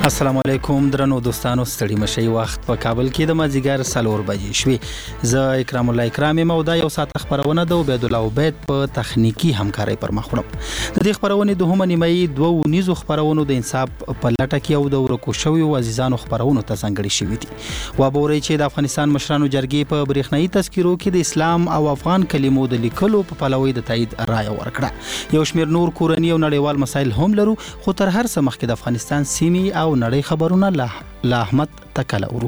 السلام علیکم درنو دوستانو، ستړي مشي وخت په کابل کې د مازیګر 4 بجې شوې. زه اکرام الله اکرامي مودا یو ساعت خبرونه د عبید الله عبید په تخنیکی همکاري پر مخ وړم. د دې خبرونه دوه نیمه دوه نيزو خبرونه د انصاف په لټه کې او د ورکو شوی او عزیزانو خبرونه ته څنګه شوې دي. و بوري چې د افغانستان مشرانو جرګې په برېښنايي تذکیرو کې د اسلام او افغان کلمو د لیکلو په پلوي د تایید رائے ورکړه. یو شمیر نور کورنی او نړیوال مسایل هم لرو، خو تر هر څه مخکې د افغانستان سیمي او نړۍ خبرونه لا احمد تکل اورو.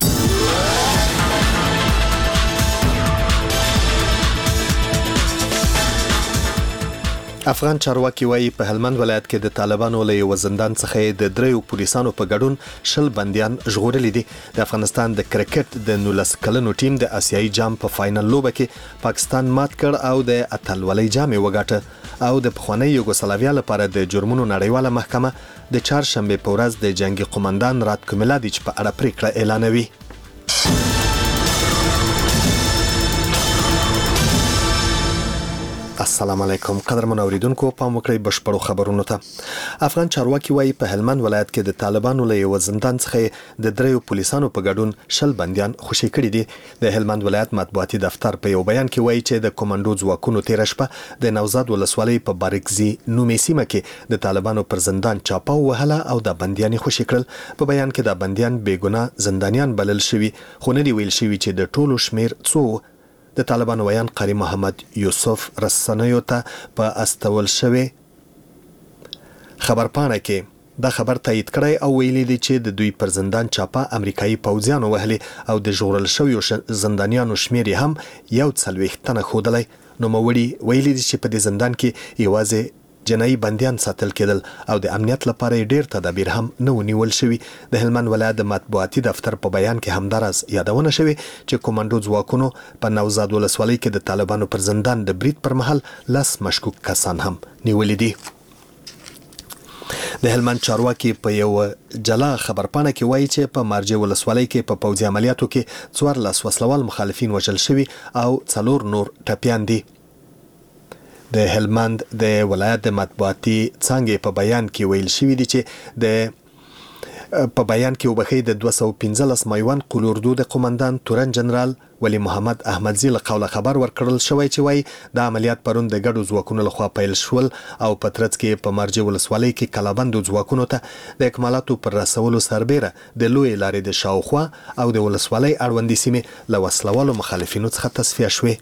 افغان چارواکي وایي په هلمند ولایت کې د طالبانو له یو زندان څخه د دریو پولیسانو په ګډون 10 بنديان ژغورل دي. د افغانستان د کرکټ د 19 کلنو ټیم د آسیایي جام په فائنل لوبه کې پاکستان مات کړ او د اتلولۍ جام وګاټه او د پخوانی یوګوسلاویا لپاره د جرمونو نړیواله محکمه د چهارشنبه په ورځ د جنگي قومندان راتکو ملادیچ په اړه پریکړه اعلانوي. السلام علیکم قدرمن اوریدونکو، پام وکړئ بشپړو خبرونو ته. افغان چارواکي وایي په هلمند ولایت کې د طالبانو له یو زندان څخه د دریو پولیسانو په ګډون 10 بنديان خوشي کړي دي. د هلمند ولایت مطبوعاتي دفتر په یو بیان کې وایي چې د کمانډو ځواکونو تیر شپه د نوزاد ولسوالۍ په بارکزي نومې سیمه کې د طالبانو پر زندان چاپاو وهله او د بنديان خوشي کړل. په بیان کې د بنديان بیګناه زندانیان بلل شوي، خو نه دی ویل شوي چې د ټولو شمیر څو. د طالبانو ویان قاری محمد یوسف رسنیو ته په استول شوی خبرپاڼه کې دا خبر تایید کړی او ویلي دی چې د دوی پر زندان چاپه امریکایي پوځیانو وهلي او د ژغورل شویو زندانیانو شمیر هم 140 تنه ښودلی. نوموړي ویلي دی چې په دې زندان کې یوازې جنایي بندیان ساتل کېدل او د امنیت لپاره ډیر تدابیر هم نه ونیول شوي. د هلمند ولایت د مطبوعاتي دفتر په بیان کې همدارس یادونه شوي چې کمانډو ځواکونو په نوزاد ولسوالۍ کې د طالبانو پر زندان د برید پر مهال 10 مشکوک کسان هم نیولي دي. د هلمند چارواکي په یو جلا خبرپاڼه کې وایي چې په مارجه ولسوالۍ کې په پوځي عملیاتو کې 14 وسلوال مخالفین وژل شوي او 4 نور ټپیان دي. د هلمند د ولایت د مطبوعاتي څانګې په بیان کې ویل شوی دی چې په بیان کې وبخې د 215 مایوان قلوردو د قومندان تورن جنرال ولی محمد احمدزی له قوله خبر ورکړل شوی چې وایي د عملیات پرون د ګډو ځواکونو لخوا پیل شول او په ترڅ کې په مارجه ولسوالۍ کې کلابندو ځواکونو ته د اکمالاتو پر رسولو سربیره د لوی لارې د شاوخوا او د ولسوالۍ اړوندې سیمې له وسلوالو مخالفینو څخه تصفیه شوې.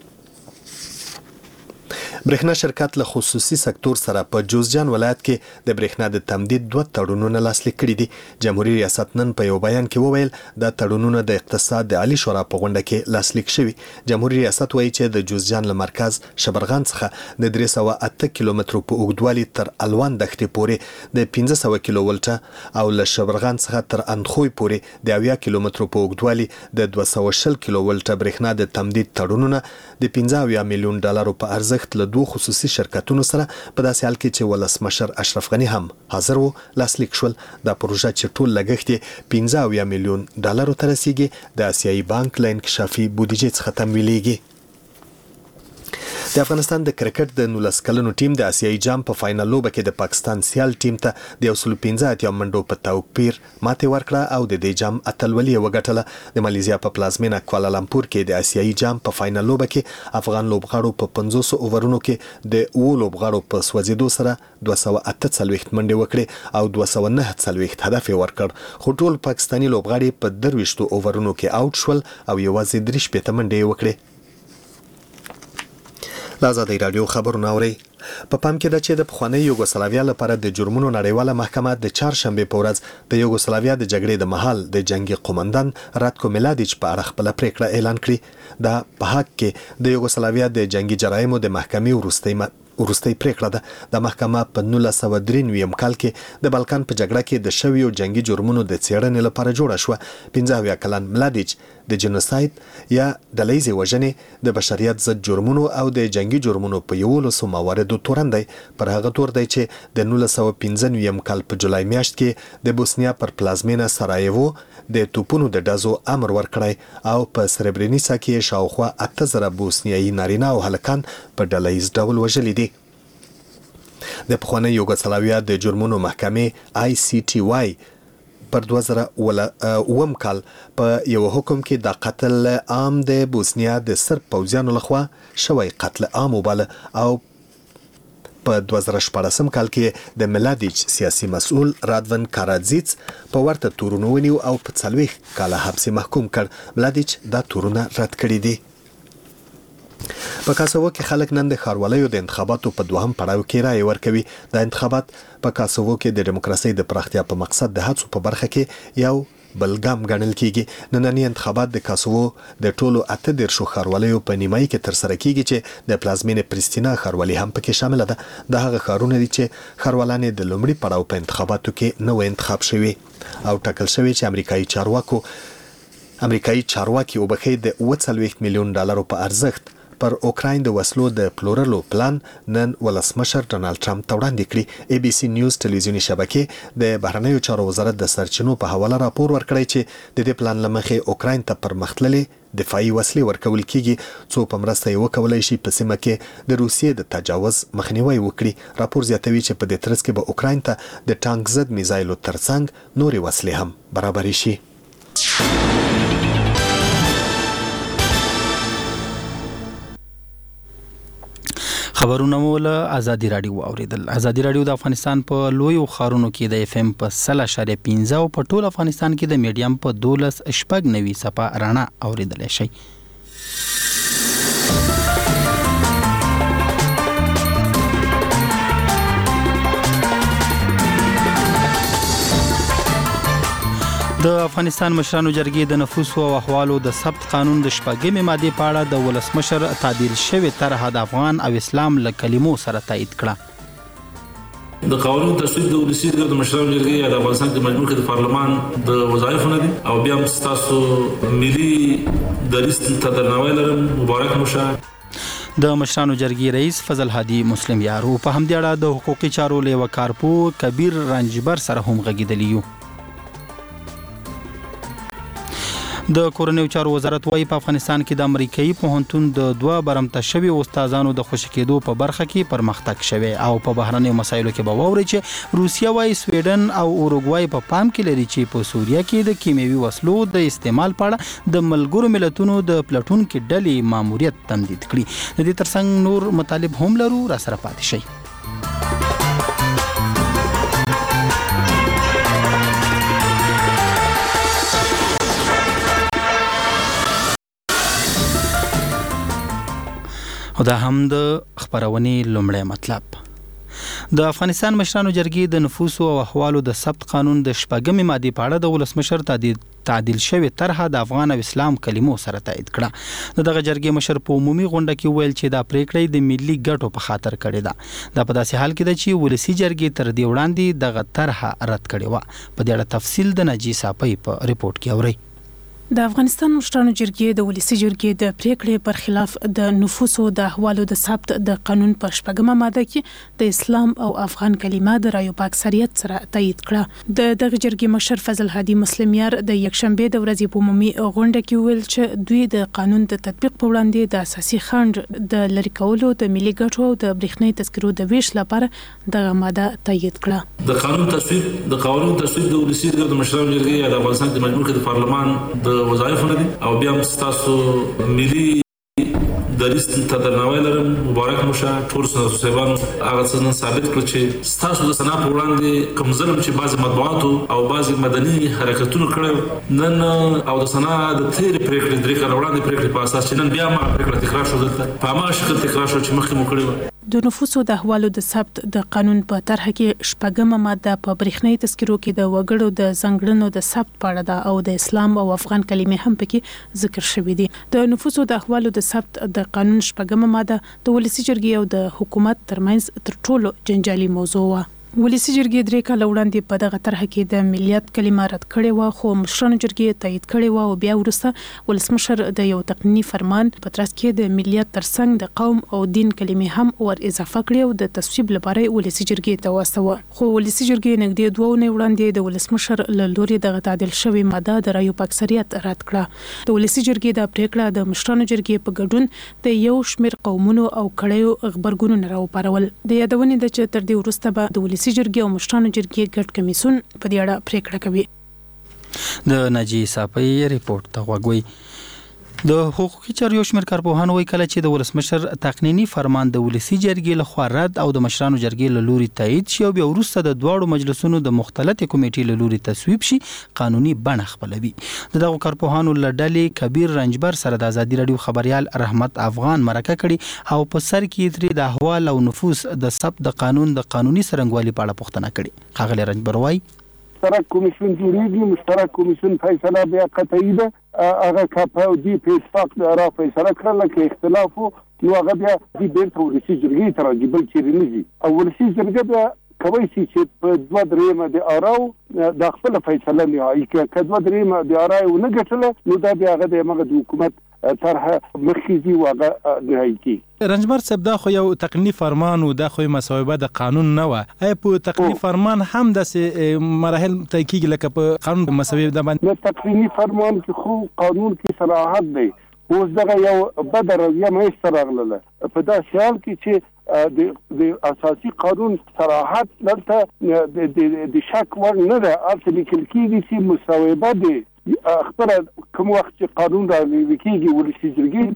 برېښنا شرکت له خصوصي سکتور سره په جوزجان ولایت کې د برېښنا د تمدید 2 تړونونه لاسلیک کړي دي. جمهوریت ریاست نن په یو بیان کې وویل د تړونونه د اقتصاد د عالی شورا په غونډه کې لاسلیک شوي. جمهوریت ریاست وایي چې د جوزجان له مرکز شبرغان څخه د 308 کیلومترو په اوږدوالي تر الوان دښتې پورې د 1500 کیلو ولټه او له شبرغان څخه تر اندخوی پورې د 80 کیلومترو په اوږدوالي د 220 کیلو ولټه برېښنا د تمدید تړونونه د 15 میلیون ډالرو په ارزښت له 2 خصوصي شرکتونو سره په داسې حال کې چې ولسمشر اشرف غنی هم حاضر وو لاسلیک شول. دا پروژه چې ټول لګښت 15 میلیون ډالرو ته رسیږي د آسیایي بانک له انکشافي بودیجې څخه تمویلېږي. د افغانستان د کرکټ د 19 کلنو ټیم د آسیایي جام په فائنل لوبه کې د پاکستان سیال ټیم ته د 115 منډو په توپیر ماته ورکړه او د دې جام اتلولي وګټله. د مالیزیا په پلازمینه کوالالامپور کې د آسیایي جام په فائنل لوبه کې افغان لوبغاړو په 500 اوورونو کې د لوبغاړو په سوځېدو سره 248 منډې وکړې او 249 هدف ورکړ، خو ټول پاکستاني لوبغاړي په 23 اوورونو کې آوټ شول او یوازې 3 منډې وکړې. لازادی رادیو خبرونه اوري. په پام کې ده چې د پخوانی یوګوسلاویا لپاره د جرمونو نړیواله محکمه د چهارشنبه په ورځ د یوګوسلاویا د جګړې د مهال د جنگي قومندان راتکو ملادیچ په اړه خپل پریکړه اعلان کړې. دا په حق کې د یوګوسلاویا د جنگي جرایمو د محکمې وروستۍ پریکړه ده. د محکمه په 1993 کال کې د بالکان په جګړه کې د شویو جنگي جرمونو د څېړنې لپاره جوړه شوه. 15 کلن ملادیچ د جنوساید یا ډلهیزې وژنې، د بشریت ضد جرمونو او د جنگي جرمونو په 11 مواردو تورن دی. پر هغه تور دی چې د 1995 کال په جولای میاشت کې د بوسنیا پر پلازمینه سرایوو د توپونو د ډزو امر ورکړی او په سربرینیسا کې شاوخوا 8000 بوسنیایي نارینه او هلکان په ډلهیز ډول وژلي دي. د پخوانی یوګوسلاویا د جرمونو محکمې ICTY پر 2008 کال په یو حکم کې د قتل عام د بوسنیا د سرب پوځیانو لخوا شوی قتل عام وباله او په 2014 کال کې د ملادیچ سیاسي مسؤل رادون کارادزیچ په ورته تورونو ونیو او په 40 کاله حبس محکوم کړ. ملادیچ دا تورونه رد کړي دي. په کاسوو کې خلک نن د ښاروالۍ د انتخاباتو په دوهم پړاو کې رائے ورکوي. د انتخابات په کاسوو کې د دیموکراسي د پراختیا په مقصد د هڅو په برخه کې یو بلګام ګڼل کیږي. نننی انتخابات د کاسوو د ټولو 18 ښاروالۍ په نیمایي کې تر سره کیږي چې د پلازمینې پریستینا ښاروالۍ هم پکې شامل ده. د هغه ښارونه دي چې ښاروالان د لومړي پړاو په انتخاباتو کې نو انتخاب شوي او ټاکل شوی چې امریکایي چارواکي وبخي د 40 میلیون ډالرو په ارزښت پر اوکراین د وسلو د پلورلو پلان نن ولسمشر ډونالد ټرمپ ته وړاندې کړی. اي بي سي نیوز ټلویزیونی شبکې د بهرنیو چارو وزارت د سرچینو په حواله راپور ورکړی چې د دې پلان لمخې اوکراین ته پرمختللې دفاعي وسلې ورکول کیږي څو په مرسته یې وکولای شي په سیمه کې د روسیې د تجاوز مخنیوي وکړي. راپور زیاتوي چې په دې ترڅ کې به اوکراین ته د ټانک ضد میزایلو ترڅنګ نورې وسلې هم برابرې شي. خبرونه مول ازادي رادیو اوریدل. ازادي رادیو د افغانستان په لویو ښارونو کې د اف ام په 0.15 او په ټول افغانستان کې د میډیم په 12.90 صفه رڼا اوریدل شي. د افغانستان مشرانو جرګې د نفوسو او احوالو د ثبت قانون د شپږمې ماده په اړه د ولسمشر تعدیل شوی طرح د افغان او اسلام له کلمو سره تایید کړه. د قانون تصویب د ولسی د مشرانو جرګې د افغانستان د مجموعې د پارلمان د وظایفو نه دي او بیا هم تاسو ملي دریست ته درناوی لرم. مبارک مشه. د مشرانو جرګې رئیس فضل هادي مسلم یارو په همدې اړه د حقوقي چارو لیوه کارپو کبیر رنجبر سره هم غږیدلی یو. د کورنیو چارو وزارت وايي په افغانستان کې د امریکایي پوهنتون د 2 برمته شوي استادانو د خوشی کېدو په برخه کې پرمختګ شوی او په بهرنیو مسایلو کې به ووري چې روسیا وايي سویډن او اوروګوای په پام کې لري چې په سوریه کې د کیمیاوي وسلو د استعمال په اړه د ملګرو ملتونو د پلټون کې ډلې ماموریت تمدید کړي. د دې ترڅنګ نور مطالب هم لرو، را سره پاتې شئ. او دا هم د خبرونې لومړی مطلب. د افغانستان مشرانو جرګې د نفوسو او احوالو د ثبت قانون د شپږمې مادې په اړه د ولسمشر تعدیل شوی طرح د افغان او اسلام کلمو سره تایید کړه. دغه جرګې مشر په عمومي غونډه کې ویل چې دا پریکړه د ملي ګټو په خاطر کړې ده. دا په داسې حال کې ده چې ولسی جرګې تر دې وړاندې دغه طرح رد کړې و. په دې اړه تفصیل د ناجی صاحب په ریپورت کې اورئ. د افغانستان مشرانو جرګې د ولسی جرګې د پریکړې پر خلاف د نفوسو د احوالو د ثبت د قانون په شپږمه ماده کې د اسلام او افغان کلمه د رایو په اکثریت سره تایید کړه. د دغه جرګې مشر فضل هادي مسلم یار د یکشنبه د ورځې په عمومي غونډه کې ویل چې دوی د قانون د تطبیق په وړاندې د اساسي خنډ د لری کولو د ملي ګټو او د برېښنايي تذکرو د ویش لپاره دغه ماده تایید کړه. د قانون تصویب د ولسی د مشرانو جرګې د افغانستان د مجموعې د پارلمان د وظایفو نه دي او بیا هم تاسو ملي دریست ته درناوی لرم. مبارک مشه. ټول صاحبانو هغه څه نن ثابت کړ چې تاسو د سنا په وړاندې کوم ظلم چې بعض مطبوعاتو او بعض مدني حرکتونو کړو نن او د سنا د تیر پریکړې درې کال وړاندې پریکړې په اساس چې نن بیا ما پریکړه تکرار شو دلته په ما شکل تکرار شو چې مخکې مو کړی. د نفوسو د احوالو د ثبت د قانون په طرح کې شپږمه ماده په برېښنايي تذکرو کې د وګړو د ځنګړنو د ثبت په اړه ده او د اسلام او افغان کلمې هم پکې ذکر شوې دي. د نفوسو د احوالو د ثبت د قانون شپږمه ماده د ولسی جرګې او د حکومت ترمنځ تر ټولو جنجالي موضوع و. ولسی جرګې درې کال وړاندې په دغه طرح کې د ملیت کلمه رد کړې و خو مشرانو جرګې تایید کړې و او بیا وروسته ولسمشر د یو تقنینی فرمان په ترڅ کې د ملیت ترڅنګ د قوم او دین کلمې هم ور اضافه کړې او د تصویب لپاره ولسی جرګې ته واستوه. خو ولسی جرګې نږدې 2 نه وړاندې د ولسمشر له لوري دغه تعدیل شوی ماده د رایو په اکثریت رد کړه. د ولسی جرګې د پریکړه د مشرانو جرګې په ګډون د یو شمېر قومونو او کړیو خبرګونونه راوپارول. د یادونې د چې تر دې وروسته به د ولسی جرګې او مشرانو جرګې ګډ کمیسیون په دې اړه پریکړه کوي. د ناجی صافی ریپورت ته غوږ د حقوقي چارو شمیر کارپوهان وایي کله چې د ولسمشر تقنینی فرمان د ولسی جرګې لخوا رد او د مشرانو جرګې له لوري تایید شي او بیا وروسته د دواړو مجلسونو د مختلفې کمیټې له لوري تصویب شي قانوني بڼه خپلوي. دغه کارپوهانو له ډلې کبیر رنجبر سره د ازادي رادیو خبريال رحمت افغان مرکه کړي او په سر کې ترې د احوال او نفوس د ثبت د قانون د قانوني سرنګوالي په اړه پوښتنه کړي. ښاغلی رنجبر وایي مشترک کمیشن جوړیږي، مشترک کمیشن فیصله بیا قطعي ده، هغه کاپه او دی په اتفاق را فیصله کړل کې اختلاف نو هغه بیا د بیرته ولسی جرګې ته راځي بل چیرې نه ځي او ولسی جرګه بیا کوي چې په 2-3 د آراو د خپل فیصله نهایی کې کله 2-3 د آراو نه ګټله نو دا بیا هغه د مغه د حکومت طرح مرکزی واغه نهایی کی. رنجبر صاحب دا خو یو تقنینی فرمان او دا خو مصوبه د قانون نه و. ای په تقنینی فرمان هم د مراحل تحقیق لکه په قانون مصوبه د باندې تقنینی فرمان کې خو قانون کې صراحت دی. اوس دغه یو بدر رویه مې استراغله په دا خیال کې چې د اساسي قانون صراحت لته د شک ور نه ده اصلي کېږي چې مصوبه دی خبره کوم وخت چې قانون را لیکيږي ولسی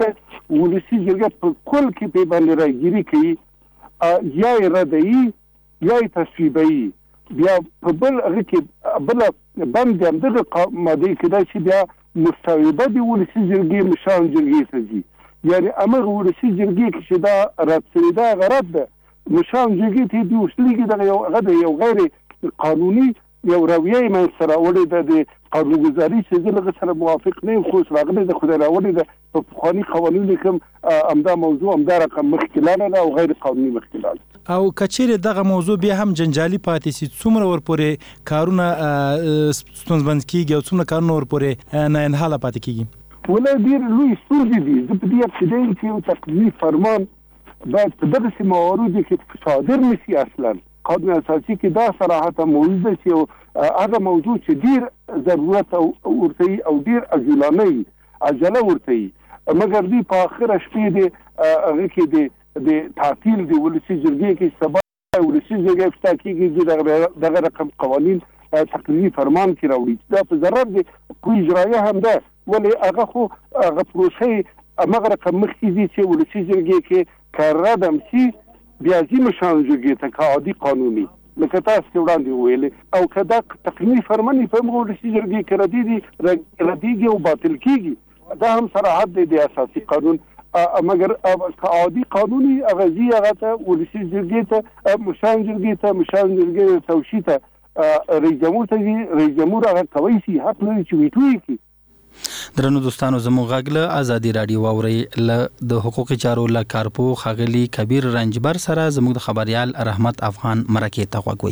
جرګه په کل کې په باندې راګيري کوي یا ردی یا تصویبي بیا په بل هغه کې بل بند هم دغه ماده کې دا چې بیا مستویبه دی ولسی جرګه مشان جرګه ته دي یعنی امر ولسی جرګه کې چې دا راتللی دا غرض ده مشان جرګه ته دی وسلیږي دا یو غده یو غیر قانوني یو رویه من سره وړي د قانونګذاري چې زه سره موافق نه خو راغلی د خدای راوړي د په قانوني قوانینو کوم امدا موضوع امدا رقم مخکلانه او غیر قانوني مخکلانه او کچېره دغه موضوع بیا هم جنجالي پاتې سي څومره ورپورې کارونه ستونزمن کیږي او څومره کارونه ورپورې نه انحاله پاتې کیږي ولا ډیر لوی ستونزې دي زه په دې ابتدایي کې یو تقنیني فرمان باید په دغه موارد کې صادر نشي اصلا قانون اساسي کې دا صراحت موجود دی چې هغه موضوع چې ډیر ضرورت او ورته او ډیر عجله ورته مګر دی په اخر شپې دی هغه کې د تعطیل دی ولسی جرګې کې سبا ولسی جرګې په تحقیق دغه رقم قوانين تقریري فرمان کې راوړي دا په ضرر دی کوم اجرایه هم ده ولی هغه خو هغه پروسه مغه رقم مخکې دي چې ولسی جرګې کې کار ردم سي بیا زی مشان جرګې ته عادي قانوني لکه تاسو وړاندې ویل او کدا تقنینی فرمان په موږ ولسی جرګې کې ردیږي او باطل کیږي دا هم صراحت دی د اساسي قانون مگر عادي قانوني اغازي هغه ته ولسی جرګې ته مشان جرګې توشیته رئیس جمهور ته رئیس جمهور هغه کوي سي حق لري چې ویټوي کی. درنو دوستانو زموږ غږ له ازادي رادیو واوري له د حقوقي چارو له کارپو خاغلی کبیر رنجبر سره زموږ د خبريال رحمت افغان مرکه ته غوږوي.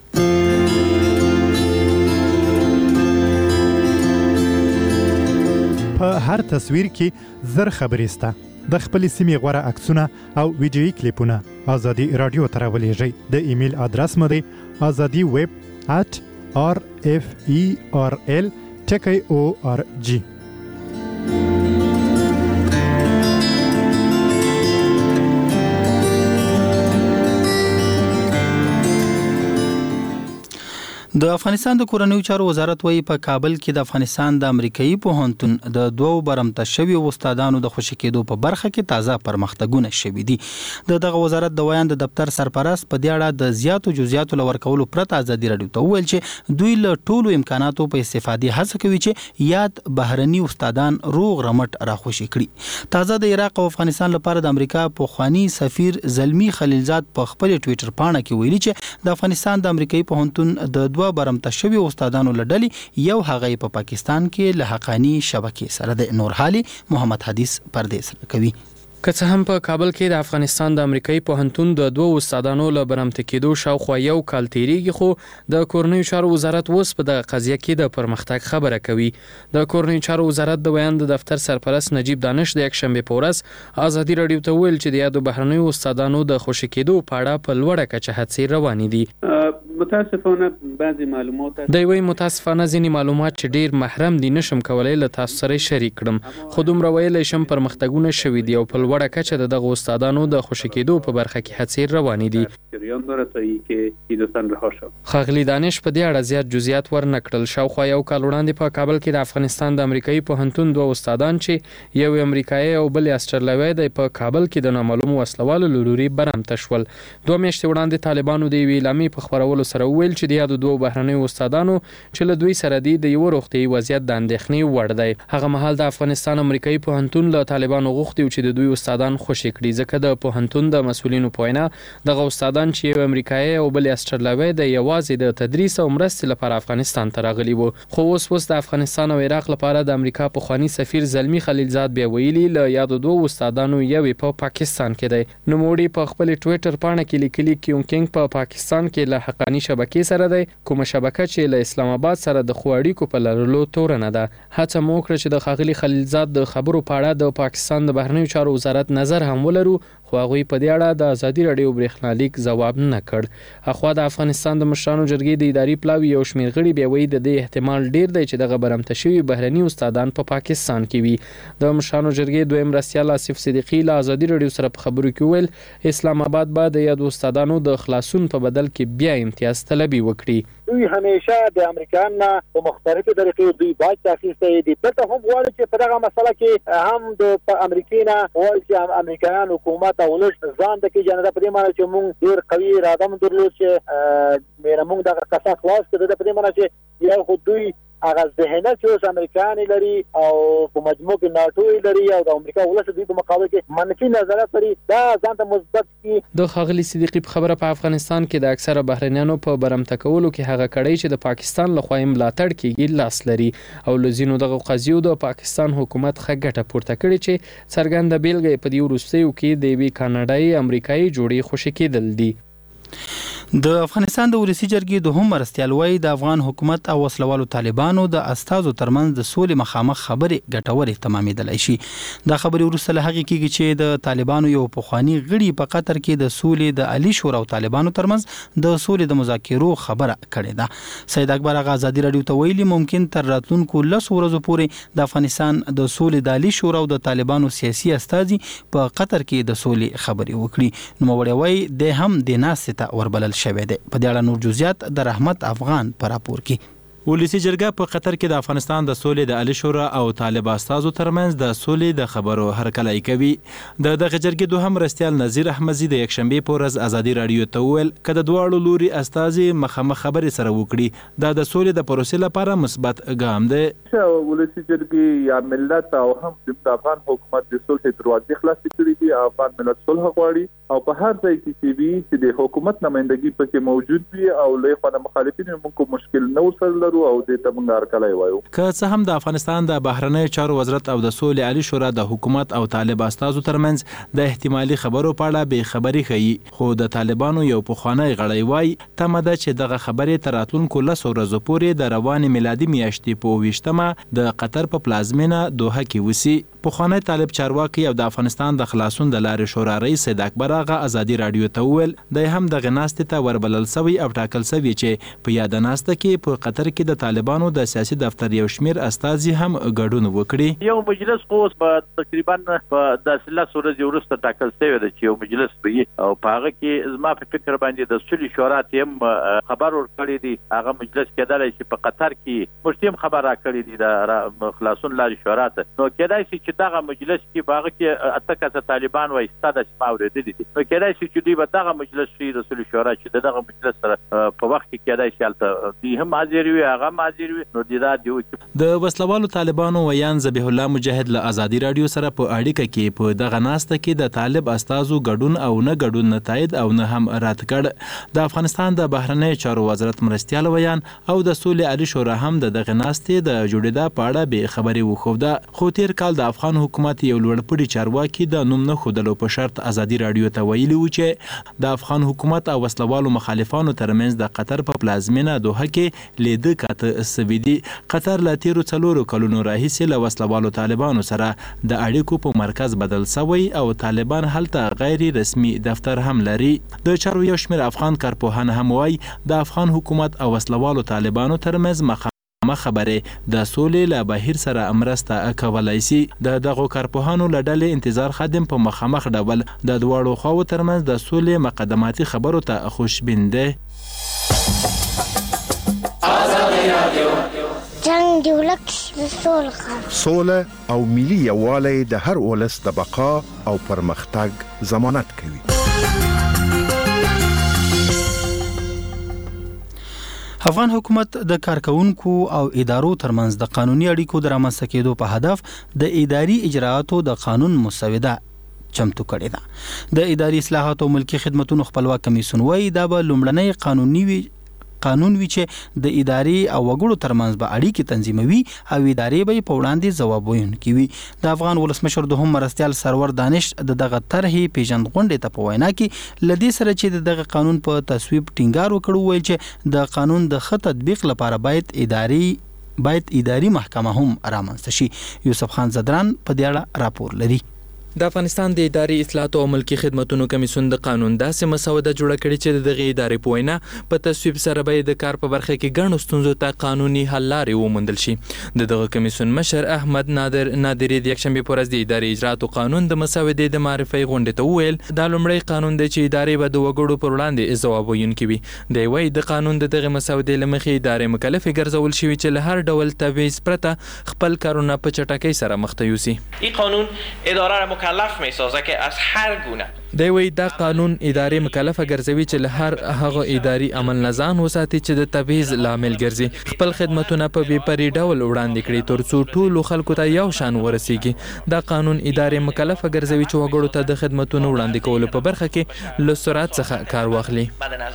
په هر تصویر کې زر خبرې سته د خپل سیمې غوړه عکسونه او ویډیويي کلیپونه ازادي رادیو ته راولېږئ. د ایمیل ادرس مو دی azadi@rferl.org. د افغانستان د کورنیو چارو وزارت وایي په کابل کې د افغانستان د امریکایي پوهنتون د دوو برمته شوي استادانو د خوشی کېدو په برخه کې تازه پرمختګونه شوي دي. دغه وزارت د ویاند دفتر سرپرست په دې اړه د زیاتو جزئیاتو لورکولو پرته ازادي رادیو ته وویل چې دوی له ټولو امکاناتو په استفادې هڅه کوي چې یاد بهرني استادان روغ رمټ راخوشي کړي. تازه د عراق او افغانستان لپاره د امریکا پوخوانی سفیر زلمی خلیلزاد په خپل ټوئیټر پاڼه کې ویلي چې د افغانستان د امریکایي پوهنتون د برمته شوی استادانو لړلې یو هغه په پاکستان کې له حقانی شبکې سره د نور حالي محمد حدیث پردیس کوي. که څه هم په کابل کې د افغانستان د امریکایي پوهنتون د دوو استادانو له برمته کېدو شاوخوا یو کال تیریږي خو د کورنیو چارو وزارت اوس په دغه قضیه کې د پرمختګ خبره کوي. د کورنیو چارو وزارت د ویاند دفتر سرپرست نجیب دانش د یکشنبه په ورځ ازادي رادیو ته ویل چې د یادو بهرنیو استادانو د خوشی کېدو په اړه په لوړه کچه هڅې روانې دي. متاسفانه بعضی معلومات دی وی متاسفانه ځینې معلومات چې ډیر محرم دي نشم کولای له تاسو سره شریک کړم خو دومره ویلی شم پرمختګونه شوي دي او په لوړه کچه دغه استادانو د خوشی کېدو په برخه کې هڅې روانې دي. جریان داره تا اینکه دوستان رها شد. ښاغلي دانش په دې اړه زیات جزئیات ورنکړل. شاوخوا یو کال وړاندې په کابل کې د افغانستان د امریکایي پوهنتون دوه استادان چې یو امریکایي او بل استرالوی دی په کابل کې د نامعلومو وسلوالو له لوري برمته شول. 2 میاشتې وړاندې طالبانو د یوې اعلامیې په خپرولو سره وویل چې د یادو دوه بهرنیو استادانو چې له دوی سره دي د یو روغتیايي وضعیت د اندېښنې وړ دی. هغه مهال د افغانستان امریکایي پوهنتون له طالبانو غوښتي چې د دوی استادان خوشي کړي، ځکه د پوهنتون د مسؤلینو په وینا دغه استادان چې یو امریکایي او بل استرالوی دی یوازې د تدریس او مرستې لپاره افغانستان ته راغلي وو. خو اوس د افغانستان او عراق لپاره د امریکا پخوانی سفیر زلمی خلیلزاد بیا ویلي له یادو دوه استادانو یوې په پاکستان کې دی. نوموړي په خپل ټویټر پاڼه کې لیکلي کیونګ په پاکستان کې له حقانی شبکې سره دی، کومه شبکه چې له اسلام آباد سره د خو اړیکو په لرلو تورنه ده. هڅه مو وکړه چې د ښاغلي خلیلزاد د خبرو په اړه د پاکستان د بهرنیو چارو وزارت نظر هم ولرو، خو هغوی په دې اړه د ازادي راډیو برېښنالیک ځواب نه کړ. اخوا د افغانستان د مشرانو جرګې د اداري پلاوي یو شمېر غړي بیا وایي د دې احتمال ډیر دی چې دغه برمته شوي بهرني استادان په پاکستان کې وي. د مشرانو جرګې دویم مرستیال آصف صدیقي له ازادي راډیو سره په خبرو کې ویل اسلام آباد به د یادو استادانو د خلاصون په بدل کې بیا امتیاز طلبي وکړي. دوی همیشه د امریکایانو نه په مختلفو طریقو دوی باج اخیستی دي. پته هم غواړي چې په دغه مسله کې هم د امریکا نه غواړي چې امریکایان حکومت او ولس ځان د کې جنرال په دې معنی چې موږ ډیر قوي اراده مو درلود چې موږ دغه قصه خلاص کړو. د په دې معنی چې یو خو دوی هغه ذهنه چې اوس امریکایان لري او په مجموع کې ناتو لري او د امریکا ولس دوی په مقابل کې منفي نظرات لري، دا ځان ته مثبت کی. د ښاغلي صدیقي په خبره په افغانستان کې د اکثره بهرنیانو په برمته کولو کې هغه کړی چې د پاکستان له خوا یې ملاتړ کیږي لاس لري او لزینو دغه قضیو د پاکستان حکومت ښه ګټه پورته کړې چې څرګنده بیلګه په دې وروستیو کې د یوې کاناډایي امریکایي جوړې خوشي کېدل دي. د افغانستان د ولسی جرګې دوهم مرستیال وایي د افغان حکومت او وسلوالو طالبانو د استازو ترمنځ د سولې مخامخ خبرې ګټورې تمامېدلی شي. دا خبرې وروسته له هغې کېږي چې د طالبانو یو پخوانی غړي په قطر کې د سولې د عالی شورا او طالبانو ترمنځ د سولې د مذاکرو خبره کړې ده. سید اکبر اغا ازادي راډیو ته ویلي ممکن تر راتلونکو 10 ورځو پورې د افغانستان د سولې د عالی شورا او د طالبانو سیاسي استازي په قطر کې د سولې خبرې وکړي. نوموړی وایي د هم د ناستې ته وربلل شوی دی. په دې اړه نور جزئیات د رحمت افغان پر راپور کې. ولسی جرګه په قطر کې د افغانستان د سولې د عالی شورا او طالب استازو ترمنځ د سولې د خبرو هرکلی کوي. د دغه جرګې دوهم مرستیال نذیر احمدزي د یکشنبه په ورځ ازادي راډیو ته وویل که د دواړو لوري استازي مخامخ خبرې سره وکړي دا د سولې د پروسې لپاره مثبت ګام دی. ولسی جرګې یا ملت او هم د افغان حکومت د صلح دروازې خلاصې کړې دي. افغان ملت صلح غواړي او په هر ځای کې چې د حکومت نمائندګي پکې موجود وي او له خوا د مخالفینو موږ مشکل نه وسل او د تمنګار کلای وایو. که څه هم د افغانستان د بهرنی چارو وزارت او د سولې عالی شورا د حکومت او طالب استازو ترمنځ د احتمالي خبرو په اړه به خبري کوي، خو د طالبانو یو پخوانی غړی وایي تمه ده چې دغه خبرې تر راتلونکو 10 ورځو پورې د روانې میلادي میاشتې په 28مه د قطر په پلازمینه دوحه کې وسی. پخوانی طالب چارواکي او د افغانستان د خلاصون د لارې شورا رئیس سید اکبر اغا ازادي راډیو ته وویل د هم د غناستې ته وربلل سوی او ټاکل سوی چې په یاد ناسته کې په قطر کې د طالبانو د سیاسي دفتر یو شمیر استازي هم ګډون وکړي. یو مجلس خو په تقریبا په 10 ورځې وروسته ټاکل شوی دی چې یو مجلس وي او په هغه کې زما په فکر باندې د سولې شورا تیم خبر ورکړی دی. هغه مجلس کېدای شي په قطر کې مشتیم خبر راکړی دی د خلاصون لارې شورا ته. نو کېدای شي چې دغه مجلس کې باغ کې اتکه طالبان وایي ستاسو اسماء ورېدلې دي. نو کېدای شي چې دوی به دغه مجلس شي د سولې شورا چې دغه مجلس سره په وخت کې کېدای شي البته دوی هم حاضر وي هغه حاضر وي. نو د وسلوالو طالبانو ویان ذبیح الله مجاهد له ازادي راډیو سره په اړیکه کې په دغه ناسته کې د طالب استازو ګډون او نه ګډون نتایید او نه هم رد کړ. د افغانستان د بهرنی چارو وزارت مرستیال ویان او د سولې عالی شورا هم د دغه ناستې د جوړېدا په اړه به خبرې وخوده. خو تیر کال د افغان حکومت یو لوړپوړي چارواکي د نوم نه ښودلو په شرط ازادي راډیو ته ویلي و چې د افغان حکومت او وسلوالو مخالفانو ترمنځ د قطر په پلازمینه دوحه کې لیده کاته سوي دي. قطر له تیرو 4 کلونو راهیسې له وسلوالو طالبانو سره د اړیکو په مرکز بدل سوی او طالبان هلته غیر رسمي دفتر هم لري. د چارو یو شمېر افغان کارپوهان هم وایي د افغان حکومت او وسلوالو طالبانو ترمنځ خبرې د سولې له بهیر سره مرسته کولای شي. د دغو کارپوهانو له ډلې انتظار خادم په مخامخ ډول د دواړو خواو ترمنځ د سولې مقدماتي خبرو ته خوشبین دی. جنگ دی ولک سوله او ملي یووالی د هر ولس د بقا او پرمختګ ضمانت کوي. افغان حکومت د کارکونکو او ادارو ترمنځ د قانوني اړیکو د رامنځته کېدو په هدف د اداري اجراءاتو د قانون مسوده چمتو کړې ده. د اداري اصلاحاتو او ملکي خدماتو خپلواک کمیسیون وايي دا به لومړنی قانون وی چې د ادارې او وګړو ترمنځ به اړیکې تنظیموي او ادارې به په وړاندې ځواب ویونکي وي. د افغان ولسمشر دوهم مرستیال سرور دانش دغه طرحې پیژندغونډې ته په وینا کې لدې سره چې دغه قانون په تصویب ټینګار وکړو ویل چې د قانون د ښه تطبیق لپاره باید اداري محکمه هم رامنځته شي. یوسف خان زدران په دې اړه راپور لري. د افغانستان د اداري اصلاحاتو او ملکي خدماتو کمیسیون د قانون داسې مسوده جوړه کړې چې دغه ادارې په وینا په تصویب سره به د کار په برخه کې ګڼو ستونزو ته قانوني حل لارې وموندل شي. دغه کمیسیون مشر احمد نادری د یکشنبه په ورځ د اداري اجراءاتو قانون د مسودې د معرفي غونډې ته وویل دا لومړی قانون دی چې ادارې به د وګړو پر وړاندې ځواب ویونکي وي. دی وايي د قانون دغه مسودې لمخې ادارې مکلف ګرځول شوی چې له هر ډول تبعیض پرته خپل کارونه په چټکۍ سره مخته یوسي. این قانون اداره را مکلف می‌سازد که از هر گونه دی وی دا قانون ادارې مکلفه ګرځوي چې له هر هغه اداري عمل نه ځان وساتي چې د تبعیض لامل ګرځي. خپل خدماتونه په بې پرې ډول وړاندې کړي ترڅو ټولو خلکو ته یو شان ورسیږي. دا قانون ادارې مکلفه ګرځوي چې وګړو ته د خدماتونو وړاندې کولو په برخه کې له سرعت څخه کار واخلي.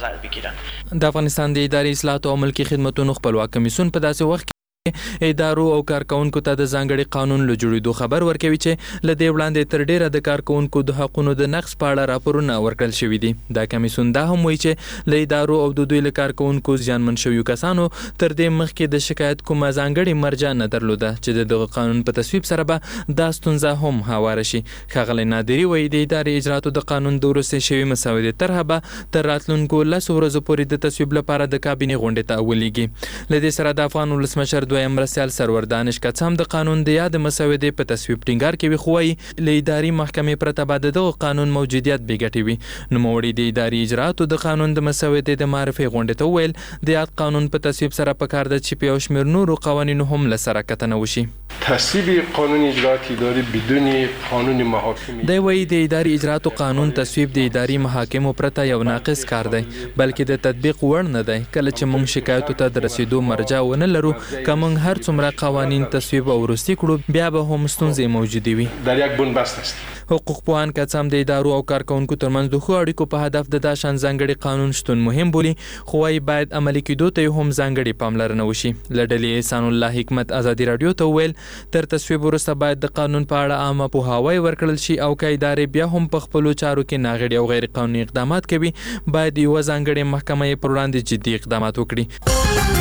د افغانستان د اداري اصلاحاتو او ملکي خدماتو خپلواک کمیسیون په داسې وخت ادارو او کارکونکو ته د ځانګړي قانون له جوړېدو خبر ورکوي چې له دې وړاندې تر ډیره د کارکونکو د حقوقو د نقض په اړه راپورونه ورکړل شوي دي. دا کمیسیون دا هم وایي چې له ادارو او د دوی له کارکونکو زیانمن شویو کسانو تر دې مخکې د شکایت کومه ځانګړې مرجع نه درلوده چې دغه قانون په تصویب سره به دا ستونزه هم هواره شي. ښاغلی نادري وایي د ادارې اجراءاتو د قانون د وروستۍ شوي مسودې طرحه به تر راتلونکو 10 ورځو پورې د تصویب لپاره د کابینې غونډې ته ولیږي. له دې سره د افغان ولسمشر دویم مرستیال سرور دانش کڅم د قانون د یاد مسودې په تصویب ټینګار کوي خو وايي له اداري محکمې پرته به دغه قانون موجودیت بې ګټې وي. نوموړي د اداري اجراءاتو د قانون د مسودې د معرفي غونډې ته وویل د یاد قانون په تصویب سره پکار ده چې په یو شمېر نورو قوانینو هم له سره کتنه وشي. تصویب قانون اجراءات اداری بدون قانون محاکم دی وايي د اداري اجراءاتو قانون تصویب د اداري محاکمو پرته یو ناقص کار دی بلکې د تطبیق وړ نه دی. کله چې موږ شکایتو ته د رسیدو مرجع ونه لرو که موږ هر څومره قوانین تصویب او وروستي کړو بیا به هم ستونزې موجودې وي. در یک بنبست است. حقوق پوهان کڅم د ادارو او کارکونکو ترمنځ د ښو اړیکو په هدف د داشان ځانګړي قانون شتون مهم بولي خو وايي باید عملي کېدو ته هم ځانګړي پاملرنه وشي. له ډلې احسان الله حکمت ازادي رادیو ته ویل تر تصویب وروسته باید د قانون په اړه عامه پوهاوی ورکړل شي او که ادارې بیا هم په خپلو چارو کې ناغړي او غیر قانوني اقدامات کوي باید یوه ځانګړې محکمه یې پر وړاندې جدي اقدامات وکړي.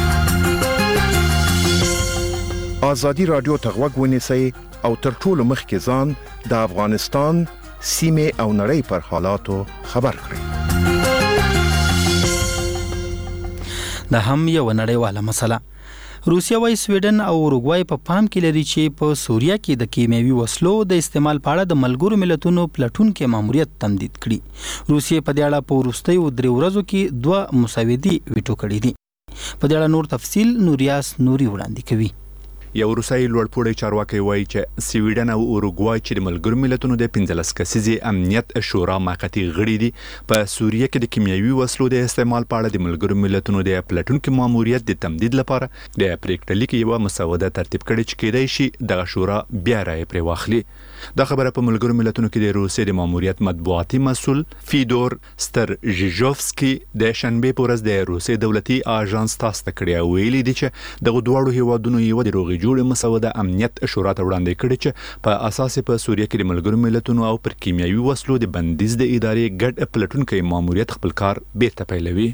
آزادي رادیو ته غوږ ونیسئ او تر ټولو مخکې ځان د افغانستان سیمې او نړۍ پر حالاتو خبر کړئ. دا هم یو نړیواله مسله. روسیا وايي سویډن او اوروګوای په پام کې لري چې په سوریه کې د کیمیاوي وسلو د استعمال په اړه د ملګرو ملتونو پلټونکو ماموریت تمدید کړي. روسیا په دې اړه په وروستیو 3 ورځو کې 2 مسودې ویټو کړې دي. په دې اړه نور تفصیل نوریاس نوري وړاندې کوي. یو روسي لوړپوړی چارواکي وایي چې سویډن او اوروګوای چې د ملګرو ملتونو د 15 کسیزې امنیت شورا موقتی غړي دي په سوریه کې د کیمیاوي وسلو د استعمال په اړه د ملګرو ملتونو د پلټونکو ماموریت د تمدید لپاره د پریکړه لیک یو مسوده ترتیب کړي چې کېدای شي دغه شورا بیا رائے پرې واخلي. دا خبره په ملګرو ملتونو کې د روسي د ماموریت مطبوعاتي مسؤل فیدور سترژیژوفسکي د شنبه په ورځ د روسي دولتي اژانس تاسو ته کړی ویلي دي چې دغه دواړو هیوادونو یو د روغي جوړ مسوده امنیت شورا ته وړاندې کړي چې په اساس په سوریه کې د ملګرو ملتونو او پر کیمیاوي وسلو د بندیز د ادارې ګډ پلټونکو ماموریت خپل کار بیرته پیلوي.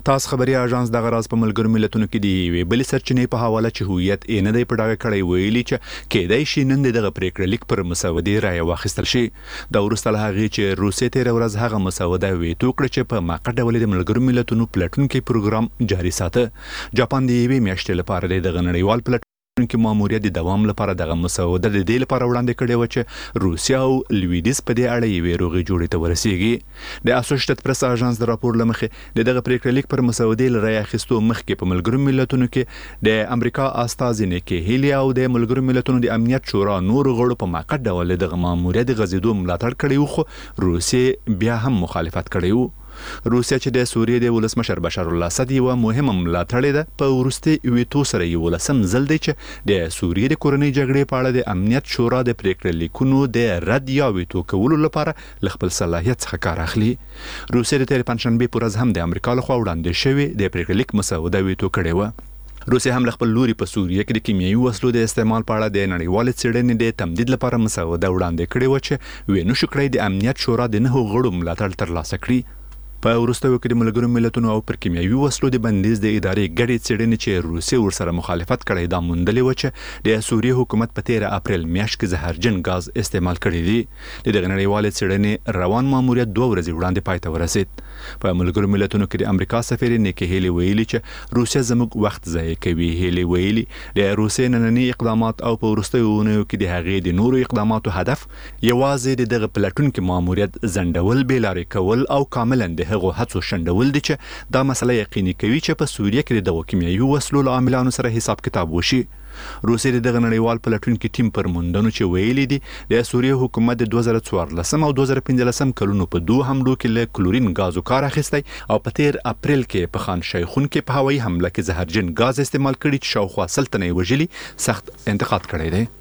تاس خبري اژانس د غراز په ملګرو ملتونو کې دی وی بل سرچینې په حواله چې هویت یې نه دی په ډاګه کړی ویلي چې کېدای شي نن دغه پریکړه لیک پر مسودې رایه واخیستل شي د وروسته له هغې چې روسیې تېره ورځ هغه مسوده ویتو کړه چې په موقت ډول د ملګرو ملتونو پلټونکي پروګرام جاري ساته. جاپان د یوې میاشتې لپاره د نړیوال پلټونکي ماموریت د دوام لپاره دغه مسوده د دې لپاره وړاندې کړې و چې روسیا او لویدیز په دې اړه یوې روغې جوړې ته ورسیږي. د اسوسییټډ پریس اژانس د راپور لمخې دغه پریکړه لیک پر مسودې لري اخیستو مخکې په ملګرو ملتونو کې د امریکا استازي نیکی هیلی او د ملګرو ملتونو د امنیت شورا نور غړو په موقت ډول دغه ماموریت غزیدو ملاتړ کړی و خو روسیې بیا هم مخالفت کړی و. روسیا چې د سوریې د ولسمشر بشار الله اسد یو مهمه ملاتړې ده په ورستي ویتو سره یو لسم ځل دی چې د سوریې د کورنۍ جګړې په اړه د امنیت شورا د پریکړې لیکونو د رد یا ویتو کولو لپاره ل خپل صلاحیت څخه کار اخلي. روسیا د تیر پنځشنبه پر ورځ هم د امریکا لخوا وړاندې شوی د پریکړې لیک مسوده ویتو کړې و. روسیا هم خپل لوري په سوریه کې د کیمیاوي وسلو د استعمال په اړه د نړیوال څېړنې د تمدید لپاره مسوده وړاندې کړې و چې وینو شو کړی د امنیت شورا د نه غړو ملاتړ ترلاسه کړي. په وروستیو کې د ملګرو ملتونو او پر کیمیاوي وسلو د بندیز د ادارې ګډې څېړنې چې روسیې ورسره مخالفت کړی دا موندلې و چې د سوریې حکومت په 13 اپریل میاشت کې زهرجن غاز استعمال کړی دی. د دغه نړیوالې څېړنې روان ماموریت 2 ورځې وړاندې پای ته ورسید. په ملګرو ملتونو کې د امریکا سفیر نیکی هیلی ویلي چې روسیه زموږ وخت ضایع کوي. هیلی ویلي د روسیې نننی اقدامات او په وروستیو اونیو کې د هغې د نورو اقداماتو هدف یوازې دغه پلټونکي ماموریت زندول بیلارې کول او کاملا د هغو هڅو شندول دي چې دا مسله یقیني کوي چې په سوریه کې د کیمیاوي وسلو له عاملانو سره حساب کتاب وشي. روسیې دغه نړیوال پلټونکي ټیم پر موندنو چې ویلي دي د سوریه حکومت د 2014 او 2015 کلونو په 2 حملو کې له کلورین غازو کار اخیستی او په 13 اپریل کې په خان شیخون کې په هوایي حمله کې زهرجن غاز استعمال کړي چې شاوخوا 100 تنه وژلي سخت انتقاد کړی دی.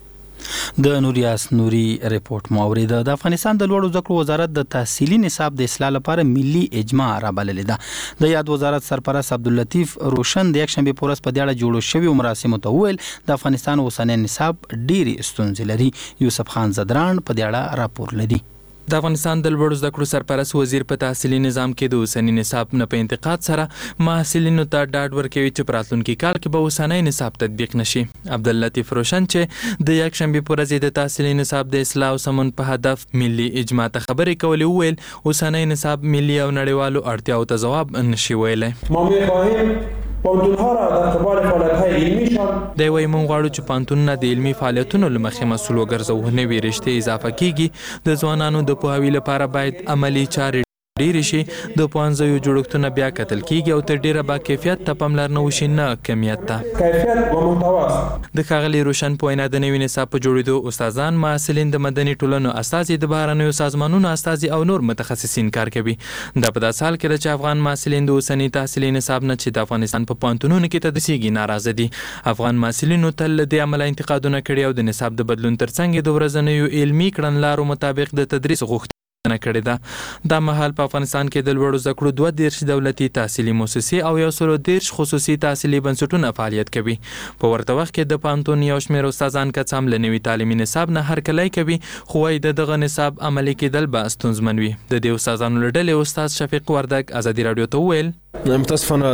د نوریاس نوري ریپورت مو اورید. د افغانستان د لوړو زده کړو وزارت د تحصیلي نصاب د اصلاح لپاره ملي اجماع را بللې ده. د یاد وزارت سرپرست عبداللطیف روشن د یکشنبه په ورځ په دې اړه جوړ شوی مراسمو ته ویل د افغانستان اوسنی نصاب ډېری ستونزې لري. یوسف خان زدران په دې اړه راپور لري. د افغانستان د لوړو زده کړو سرپرست وزیر په تحصیلي نظام کې د اوسنی نصاب نه په انتقاد سره محصلینو ته ډاډ ورکوي چې په راتلونکي کال کې به اوسنی نصاب تطبیق نشي. عبداللطیف روشن چې د یکشنبه په ورځ د تحصیلي نصاب د اصلاح او سمون په هدف ملي اجماع ته خبرې کولې ویل اوسنی نصاب ملي او نړیوالو اړتیاو ته ځواب نشي ویلی. ما می‌خواهیم پانتون‌ها را در قبال فعالیت‌های علمیشان دی وایي موږ غواړو چې پانتونونه د علمي فعالیتونو له مخې مسؤل وګرځو. نوې رشتې اضافه کیږي. د ځوانانو د پوهاوي لپاره باید عملي چارې ډېرې شي. د پوهنځیو جوړښتونه بیا کتل کیږي او تر ډیره با کیفیت ته پاملرنه وشي نه کمیت ته. کیفیت و محتوا د ښاغلي روشن په وینا د نوي نصاب په جوړېدو استادان، محصلین، د مدني ټولنو استازي، د بهرنیو سازمانونو استازي او نور متخصصین کار کوي. دا په داسې حال کې ده چې افغان محصلین د اوسني تحصیلي نصاب نه چې د افغانستان په پوهنتونونو کې تدریسیږي ناراضه دي. افغان محصلینو تل له دې امله انتقادونه کړي او د نصاب د بدلون ترڅنګ د ورځنیو علمي کړنلارو مطابق د تدریس غوښتنه کړې ده. دا مهال په افغانستان کې د لوړو زده کړو 22 دولتي تحصیلي مؤسسې او 130 خصوصي تحصیلي بنسټونه فعالیت کوي. په ورته وخت کې د پوهنتون یو شمېر استادان که څه هم له نوي تعلیمي نصاب نه هرکلی کوي خو وايي دغه نصاب عملي کېدل به ستونزمن وي. د دې استادانو له ډلې استاد شفیق وردګ ازادي راډیو ته وویل متاسفانه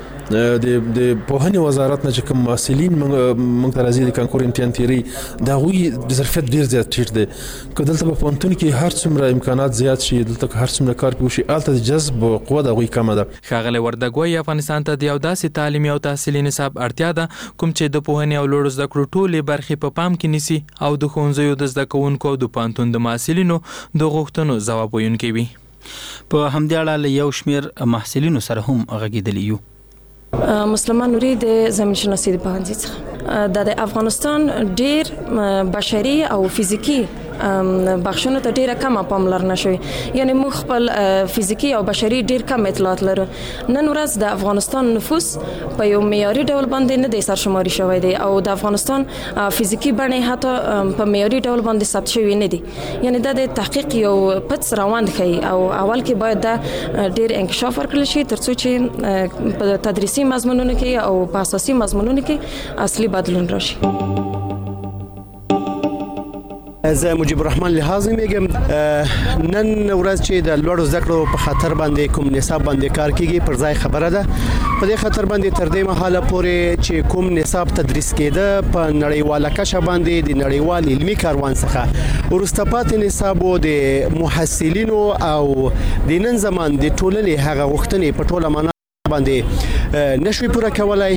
د پوهنې وزارت نه چې کوم محصلین موږ ته راځي د کانکور امتحان تیری د هغوی د ظرفیت ډېر زیات ټیټ دی. که دلته په پوهنتون کې هر څومره امکانات زیات شي، دلته هر څومره کار وشي، هلته د جذب قوه د هغوی کمه ده. ښاغلی وردګ وایي افغانستان ته د یو داسې تعلیمي او تحصیلي نصاب اړتیا ده کوم چې د پوهنې او لوړو زده کړو ټولې برخې په پام کې نیسي او د ښوونځیو د زده کوونکو او د پوهنتون د محصلینو د غوښتنو ځواب ویونکی وي. په همدې اړه له یو شمېر محصلینو سره هم غږېدلی یو. مسلمان نوري د زمین شناسي د پوهنځي څخه د افغانستان ډېر بشري او فزیکي بخښنو ته ډیره کمه پاملرنه شوې. یعنی موږ خپل فزیکي او بشري ډیر کم اطلاعات لرو. نن ورځ د افغانستان نفوس په یو معیاري ډول باندې نه دی سرشماري شوی دی او د افغانستان فزیکي بڼې حتی په معیاري ډول باندې ثبت شوی نه دي. یعنی دا د تحقیق یو پټ روان ښيي او اول کې باید دا ډیر انکشاف ورکړل شي ترڅو چې په تدریسي مضمونونو کې او په اساسي مضمونونو کې اصلي بدلون راشي. زه مجيب الرحمن لحاظ میګم نن ورځ چې د لوړو زده کړو په خاطر باندې کوم نصاب باندې کار کیږي پر ځای خبره ده په دې خاطر باندې تر دې مهاله پورې چې کوم نصاب تدریس کېده په نړیواله کچه باندې د نړیوال علمي کاروان څخه ورسته پاتې نصاب د محصلینو او د نن زمان د ټولنې هغه غوښتنې په ټوله معنا باندې نشوي پوره کولای.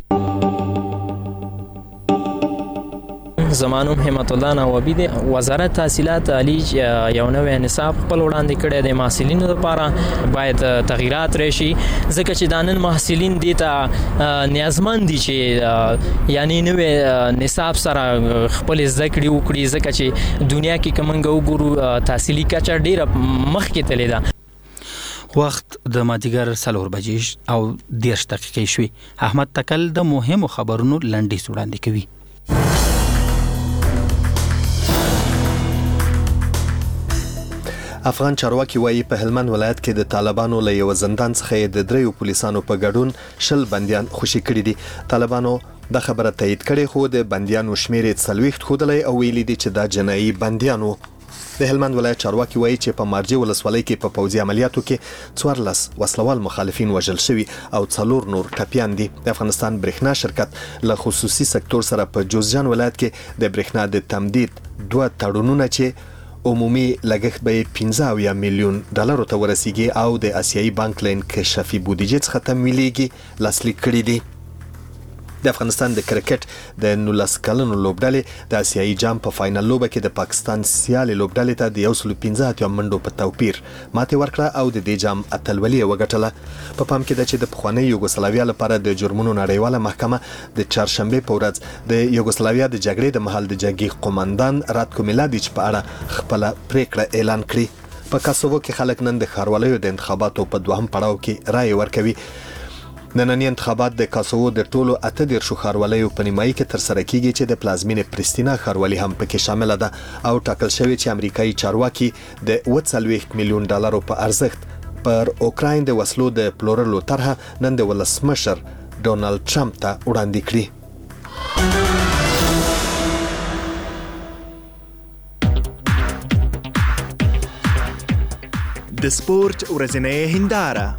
زمانوم همت الله نوابی دی. وزارت تحصیلات عالی یو نوې نصاب خپل وړاندې کړی دی محصلینو لپاره باید تغیرات راشي ځکه چې د نن محصلین دي ته نیازمند دي چې یعنی نوې نصاب سره خپل زده کړې وکړي ځکه چې دنیا کې کومنګ وګورو تحصیلي کچه ډیره مخکې تللی ده. وخت د مازدیګر 4 بجې او 10 دقیقې شوي. احمد تکل د مهمو خبرونو لنډیز وړاندې کوي. افغان چارواکي وایي په هلمند ولایت کې د طالبانو له یو زندان څخه د 3 پولیسانو په ګډون 10 بنديان خوشي کړي دي. طالبانو د خبره تایید کړي خو د بنديانو شمیر 40 خودلې او ویلي دي چې دا جنایي بنديانو. د هلمند ولایت چارواکي وایي چې په مارجه ولسوالۍ کې په پوځي عملیاتو کې 14 وسلوال مخالفین وژل شوي او 4 نور ټپيان دي. د افغانستان برېښنا شرکت له خصوصي سکتور سره په جوزجان ولایت کې د برېښنا د تمدید 2 تړونونه چې عمومي لګښت به 15 میلیون ډالر ته ورسیږي او د آسیایي بانک لین کشفي بودیجه څخه تمویلېږي لاسلیک کړی دي. د افغانستان د کرکټ د 19 کلنو لوبډلې د آسیایي جام په فائنل لوبه کې د پاکستان سیالي لوبډلې ته د 115 منډو په توپیر ماته ورکړه او د دې جام اتلولي وګټله. په پام کې ده چې د پخوانی یوګوسلاویا لپاره د جرمونو نړیواله محکمه د چهارشنبه په ورځ د یوګوسلاویا د جګړې د مهال د جنگي قوماندان راتکو میلادیچ په اړه خپل پریکړه اعلان کړې. په کاسوو کې خلک نن د ښاروالۍ د انتخاباتو په دوهم پړاو کې رائے ورکوي. نننی انتخابات د کاسوو د ټولو 18 ښاروالۍ په نیمایي کې تر سره کیږي چې د پلازمینې پرستینا ښاروالي هم پکې شامل ده او ټاکل شوی چې امریکایي چارواکي د 40 میلیون ډالرو په ارزښت پر اوکراین د وسلو د پلورلو طرحه نن د ولسمشر ډونالد ټرمپ ته وړاندې کړي. د سپورت ورځنۍ هنداره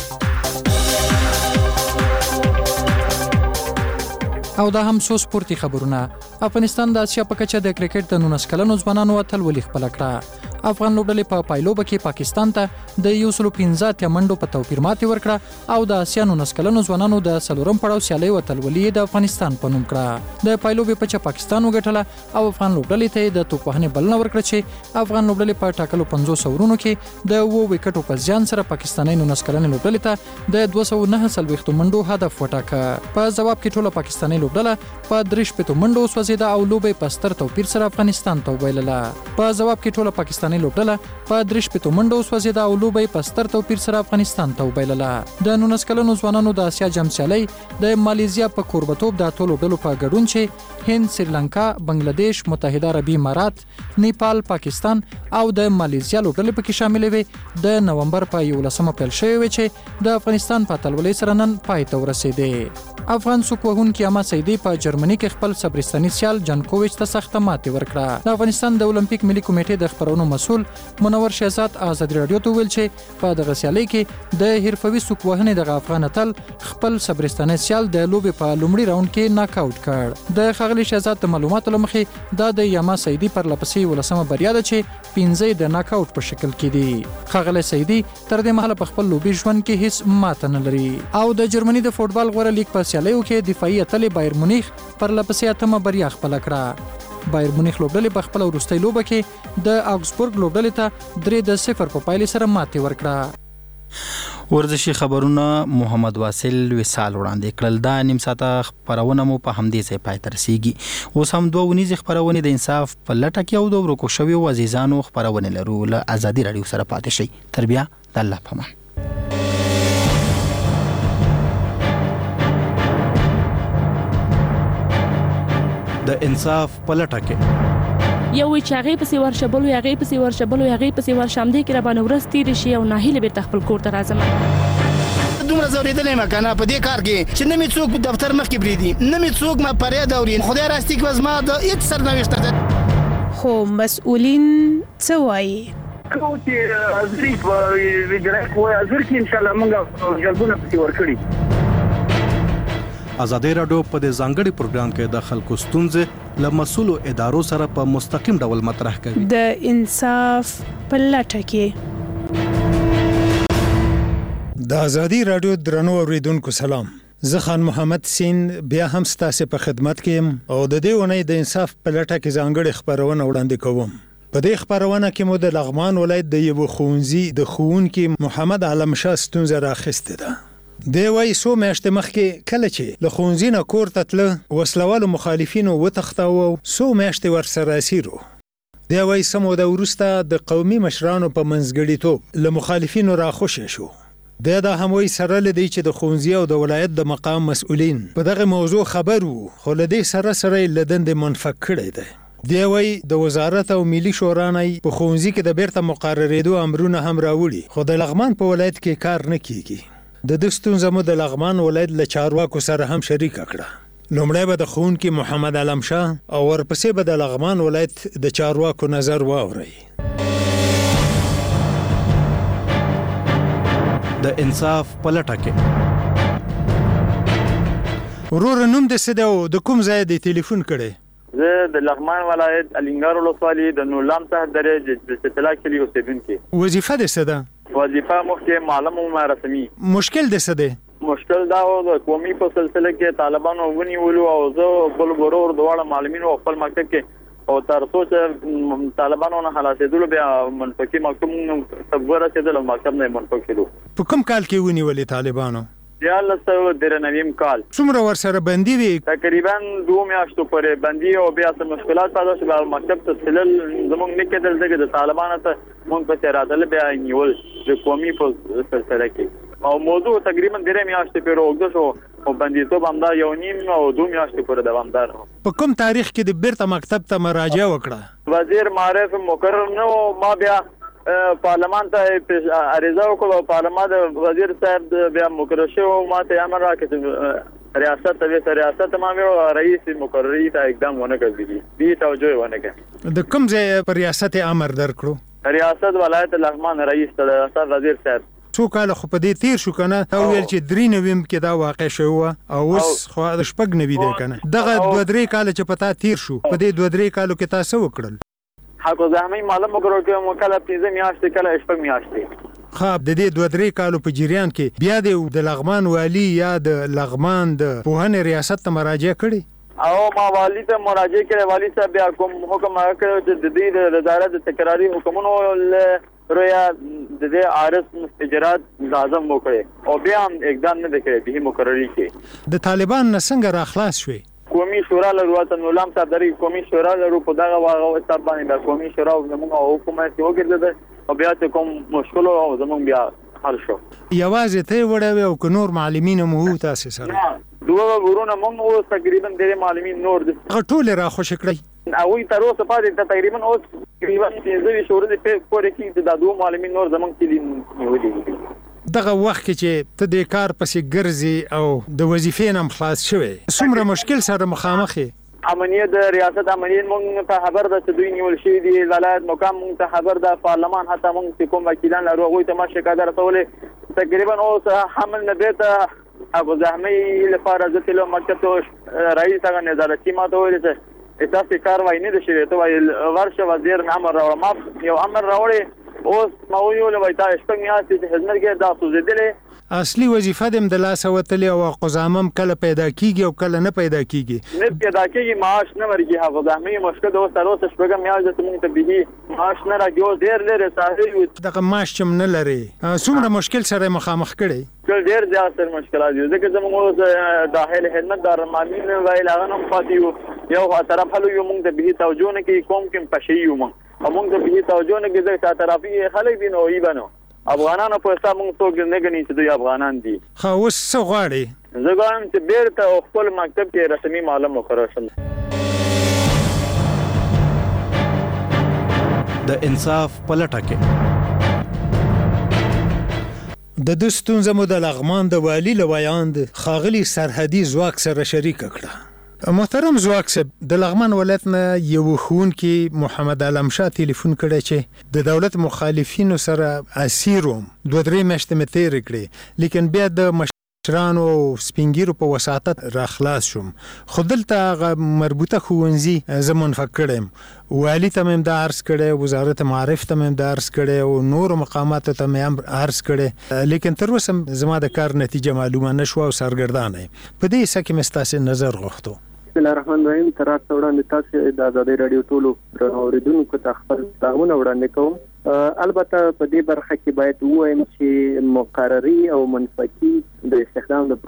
او دا هم څو سپورتي خبرونه. افغانستان د اسیا په کچه د کرکټ د 19 کلنو ځوانانو اتلولي خپل کړه. افغان لوبډلې په پایلوبه کې پاکستان ته د 115 منډو په توپیر ماتې ورکړه او د اسیا 19 کلنو ځوانانو د څلورم پړاو سیالي اتلولي د افغانستان په نوم کړه. د پایلوبې په چا پاکستان وګټله او افغان لوبډلې ته د توپوهنې بلنه ورکړه چې افغان لوبډلې په ټاکلو 500 اورونو کې د 2 وکټو په ځان سره پاکستاني 19 کلنې لوبډلې ته د 209 منډو هدف وټاکه. په جواب کې ټوله پاکستاني لوبډله په 3 منډو وسوځیده او لوبې په ستر توپیر سره افغانستان ته وبایلله. په جواب کې ټوله پاکستاني لوبډله په 3 منډو وسوځیده او لوبې په ستر توپیر سره افغانستان ته وبایلله. د 19 کلنو ځوانانو د اسیا جام سیالي د مالیزیا په کوربتوب د ټولو ډلو په ګډون چې هند، سریلانکا، بنگلاديش، متحده عربي امارات، نیپال، پاکستان او د مالیزیا لوبډلې پکې شامل وي د نومبر په 11 پیل شوی و چې د افغانستان په اتلولۍ سره نن پای ته ورسېده. افغان سوک وهونکي اما سیدی په جرمني کې خپل صبرستاني سیال جانکوویچ ته سخته ماتې ورکړه. د افغانستان د اولمپیک ملي کمیټې د خبرونو مسؤل منور شهزاد آزادي رادیو ته ویل چې په دغه سیالۍ کې د حرفوي سوک وهنې د افغان اتل خپل صبرستاني سیال د لوبې په لومړي راوند کې ناک آوټ کړ. د خغلی شهزاد د معلوماتو لمخې دا د یما سیدی پر لپسې ولسمه بریا ده چې 15 د ناک آوټ په شکل کې دي. خغلی سیدی تر دې مهاله په خپل لوبي ژوند کې هیڅ ماته نه لري او د جرمني د فوټبال غوړه لیګ په سیالیو کې دفاعي اتل بایر مونیخ پر لپسې اتمه بریا خپل کړه. بایر مونیخ لوبډلې په خپل وروستۍ لوبه کې د آګسبورګ لوبډلې ته 3-0 په پایلې سره ماتې ورکړه. ورزشي خبرونه محمد واصل وصال وړاندې کړل. دا نیم ساعته خبرونه مو په همدې ځای پای ته رسیږي. اوس هم 2 ونیزې خبرونه د انصاف په لټه کې او د ورکو شویو عزیزانو خبرونه لرو. له ازادي رادیو سره پاتې شئ. تر بیا د الله په امان. د انصاف په لټه کې یو چې هغه پسې ورشبلو هغه پسې ورشبلو هغه پسې ورشم دې کې را باندې ورس تیر شي او ناهیله به خپل کور ته راځم. دومره زوریدلې ما کنه په دې کار کې چې نه می څوک دفتر مخ کې بریدي نه می څوک ما پرې دا ورین خدای راستي کې وزما د هیڅ سرنوشت ده. خو مسؤلین څه وایي؟ کو چې ازري ویډرای کوه ازر کې ان شاء الله موږ جلبونه پکې ورکړي. ازادي رادیو په دې ځانګړي پروګرام کې د خلکو ستونزې له مسؤلو ادارو سره په مستقیم ډول مطرح کوي. د انصاف په لټه کې د ازادي رادیو درنو اوریدونکو سلام. زه خان محمد سین بیا هم ستاسو په خدمت کې یم او د دې ونې د انصاف په لټه کې ځانګړي خبرونه وړاندې کوم. په دې خبرونه کې مو د لغمان ولایت د یو ښوونځي د ښوونکي محمد علم شاه ستونزه راخسته ده. دی وايي څو میاشتې مخکې کله چې له ښوونځي نه کور ته تله وسلوالو مخالفینو وتښتاوه او څو میاشتې ورسره اسیرو. دی وايي څه موده وروسته د قومي مشرانو په منځګړیتوب له مخالفینو راخوشی شو. دا هم وایي سره له دې چې د ښوونځي او د ولایت د مقام مسؤلین په دغه موضوع خبر وو خو له دې سره له دندې منفک کړی دی. دی وايي د وزارت او ملي شورا نه په ښوونځي کې د بیرته مقررېدو امرونه هم راوړي خو د لغمان په ولایت کې کار نه کیږي. د ستونزه مو د لغمان ولایت له چارواکو سره هم شریک کړه. لومړی به د ښوونکي محمد علم شاه او ورپسې به د لغمان ولایت د چارواکو نظر واورئ. د انصاف په لټه کې ورور نوم د څه دی او د کوم ځای دی ټلیفون کړی؟ زه د لغمان ولایت الینګار ولسوالۍ د نورلام څخه درې د استطلاع کلی اوسیدونکي. وظیفه د څه ده؟ وظیفه مخکې معلم او رسمي. مشکل د څه دی؟ مشکل دا و د قومي په سلسله کې طالبانو ونیولو او زه خپل ورور دواړه معلمین او خپل مکتب کې او تر څو چې طالبانو نه خلاصېدل بیا منفقي مکتب صبر رسېدل او مکتب نه منفق شو. په کوم کال کې ونیولې طالبانو؟ یا لسو درنویم کال. څومره ورسره بندي وي؟ تقریبا 2 میاشتو پورې بندي او بیا څه مشکلات پیدا شو. مکتب ته تلل زموږ نه کېدل ځکه د طالبانو ته مونږ په راتلل بیا نیول د قومي په سلسله کې او موضوع تقریبا 3 میاشتې پورې وګړو شو او بندیتوب هم دا 1.5 او 2 میاشتې پورې دوامدار. په کوم تاریخ کې د بیرته مکتب ته مراجعه وکړه؟ وزیر معرف مقرر نه و. ما بیا پارلمان ته عریضه وکړه او پارلمان د وزیر صاحب بیا مقرر شو. ما ته امر راکړ ریاست ما رئیس مقرری ته اقدام ونه کړی دي توجه ونه کړ. د کوم ځای پر ریاست امر درکړو؟ ریاست ولایت لغمان رئیس ته وزیر صاحب. څو کال خو په دې تیر شو کنه او ویل چې 3 نومبر کې دا واقع شو او اوس خو د شپږ نوي دی کنه دغه 2-3 کال چې پتا تیر شو په دې 2-3 کالو کې تاسو وکړل؟ حق زحمي معلوم وګورئ چې مکلف 15 میاشتې کله شپږ میاشتې. خو د دې 2-3 کالو په جریان کې بیا د لغمان والی یا د لغمان د پوهنې ریاست ته مراجعه کړې؟ او ما والی ته مراجعه کړې. والی صاحب بیا کوم حکم راکړ چې د دې وزارت د تکراری حکمونو رویا د دې عارض مستجرات لازم وکړي او بیا هم اقدام نه وکړي به مقرری کې. د طالبان نه څنګه راخلاص شوي؟ قومي شورا له وطن نورلام صاحب درې قومي شورا له په دغه واغه حساب باندې د قومي شورا زموږ حکومت وګرځید او بیا ته کوم مشکل او زموږ بیا حل شو. یوازې ته وړوي او نور معلمین مو تاسو سره؟ دوه ورونه موږ تقریبا ډېر معلمین نور دي. ټول را خوش کړی او تر اوسه پاتې تقریبا اوس تقریبا 15 شورا د پورې کې د دوه معلمین نور زموږ کې نیولې. دغه وخت کې چې ته د کار پسې ګرځي او د وظیفې نم خلاص شوی څومره مشکل سره مخامخ یې؟ امنیت د ریاست امنیت مونږ ته خبر ده چې دوی نیول شوي دي. ولایت مقام مونږ ته خبر ده. پارلمان حتی مونږ چې کوم وکیلان لرو هغوی ته ما شکایت رسولی. تقریبا اوس حمل نه بیرته ابو زحمي لپاره زه تلو مکتب ته رئیس هغه نظارتي ما ته ویل چې تاسو کاروایی نه ده شوې. ته وایي ورشه وزیر امر راوړه. ما یو امر راوړی اوس ما ویل وای تا شپږ میاشتې چې خدمت کې دا سوزېدلې. اصلي وظیفه دې د لاسه وتلې او قزامم کله پیدا کیږي او کله نه پیدا کیږي؟ نه پیدا کیږي. معاش نه ورګي. هغه زحمي مشکل د اوس تر اوسه شپږ میاشتې موږ ته به معاش نه راګي. او ډېر لري ساحل دغه معاش چم نه لري. څومره مشکل سره مخامخ کړي؟ ډېر زیات سره مشکلات دي ځکه زموږ اوس داخل خدمت دار معلمین وایي هغه هم پاتې یو طرف هلو یو موږ ته به توجه نه کوي. کوم پشي یو موږ ته به توجه نه کوي. ځکه طرفي خلک دي نو یې بنو افغانانو په حساب موږ څوک نه غني چې دوی افغانان دي. خو اوس څه غواړي؟ زه غواړم چې بیرته خپل مکتب کې رسمي معلم مقرر شم. د انصاف په لټه کې د ستونزه مو د لغمان د والی لویاند خاغلی سرحدي ځواک سره شریک کړه. محترم زواک صاحب، د لغمان ولایت نه یو ښوونکی محمد علم شاه ټلیفون کړی چې د دولت مخالفینو سره اسیر وم، 2-3 میاشتې مې تېرې کړې، لیکن بیا د مشرانو او سپینګیرو په وساطت را خلاص شوم. خو دلته هغه مربوطه ښوونځي زه منفق کړی یم، والي ته مې هم دا عرض کړی، وزارت معارف ته مې هم دا عرض کړی او نورو مقاماتو ته مې هم عرض کړی، لیکن تر اوسه زما د کار نتیجه معلومه نه شوه او سرګردانه یم. په دې حصه کې مې ستاسې نظر غوښتو. بسم الله الرحمن الرحیم. تر تاسو وړاندې تاسو د آزادۍ رادیو ټولو اوریدونکو ته خپل سلامونه وړاندې کوم. البته په دې برخه کې باید ووایم چې مقرري او منفقي د استخدام د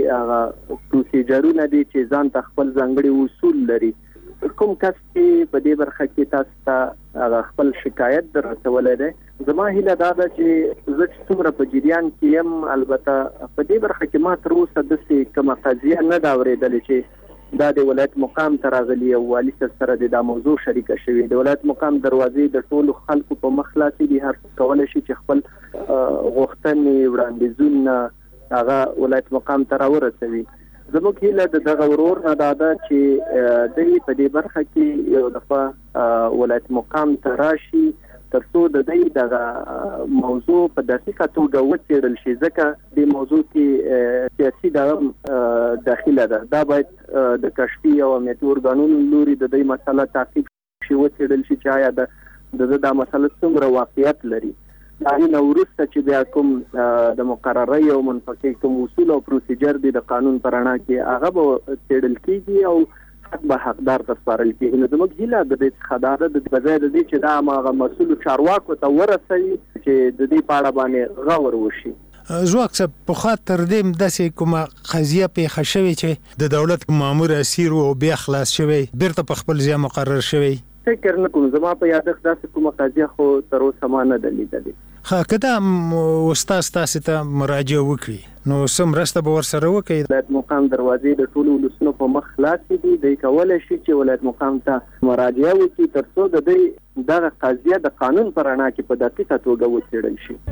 پروسیجرونه دي چې ځان ته خپل ځانګړي اصول لري. کوم کس چې په دې برخه کې تاسو ته خپل شکایت دررسولی دی، زما هیله دا ده چې زه چې څومره په جریان کې یم، البته په دې برخه کې ما تر اوسه داسې کومه قضیه نه ده اورېدلې چې دا د ولایت مقام ته راغلي او والي سره د دا موضوع شریکه شوې. د ولایت مقام دروازې د ټولو خلکو په مخ خلاصې دي، هر څوک کولی شي چې خپل غوښتنې وړاندیزونه هغه ولایت مقام ته راورسوي. زموږ هیله د دغه ورور نه دا ده چې دوی په دې برخه کې یو دفعه ولایت مقام ته راشي تر څو د دې دغه موضوع په دقیقه توګه وڅېړل شي، ځکه د موضوع کې سیاسي داخله ده. دا باید د کشفي او امنیتي ارګانونو لوري د دې مسله تعقیب شي، وڅېړل شي چې آیا د دا مسله څومره واقعیت لري. دا وروسته چې بیا کوم د مقرري او منفقي کوم اصول او پروسیجر دي د قانون په رڼا کې هغه به څېړل کېږي او حق به حقدار ته سپارل کېږي. نو زموږ هیله د دې څخه دا ده د بځای د دې چې دا هماغه مسؤلو چارواکو ته ورسوي چې د دې په اړه باندې غور وشي. زواک صاحب، پخوا تر دې داسې کومه قضیه پیښه شوې چې د دولت مامور اسیر او بیا خلاص شوی بیرته په خپل ځای مقرر شوی؟ فکر نه کوم، زما په یادښت داسې کومه قضیه خو تر اوسه ما نه ده لیدلې. که دا استاد تاسې ته مراجعه وکړي نو څه مرسته به ورسره وکړي؟ ولایت مقام دروازې د ټولو ولسونو په مخ خلاصې دي، دوی کولی شي چې ولایت مقام ته مراجعه وکړي تر څو د دوی دغه قضیه د قانون په رڼا کې په دقیقه توګه وڅېړل شي.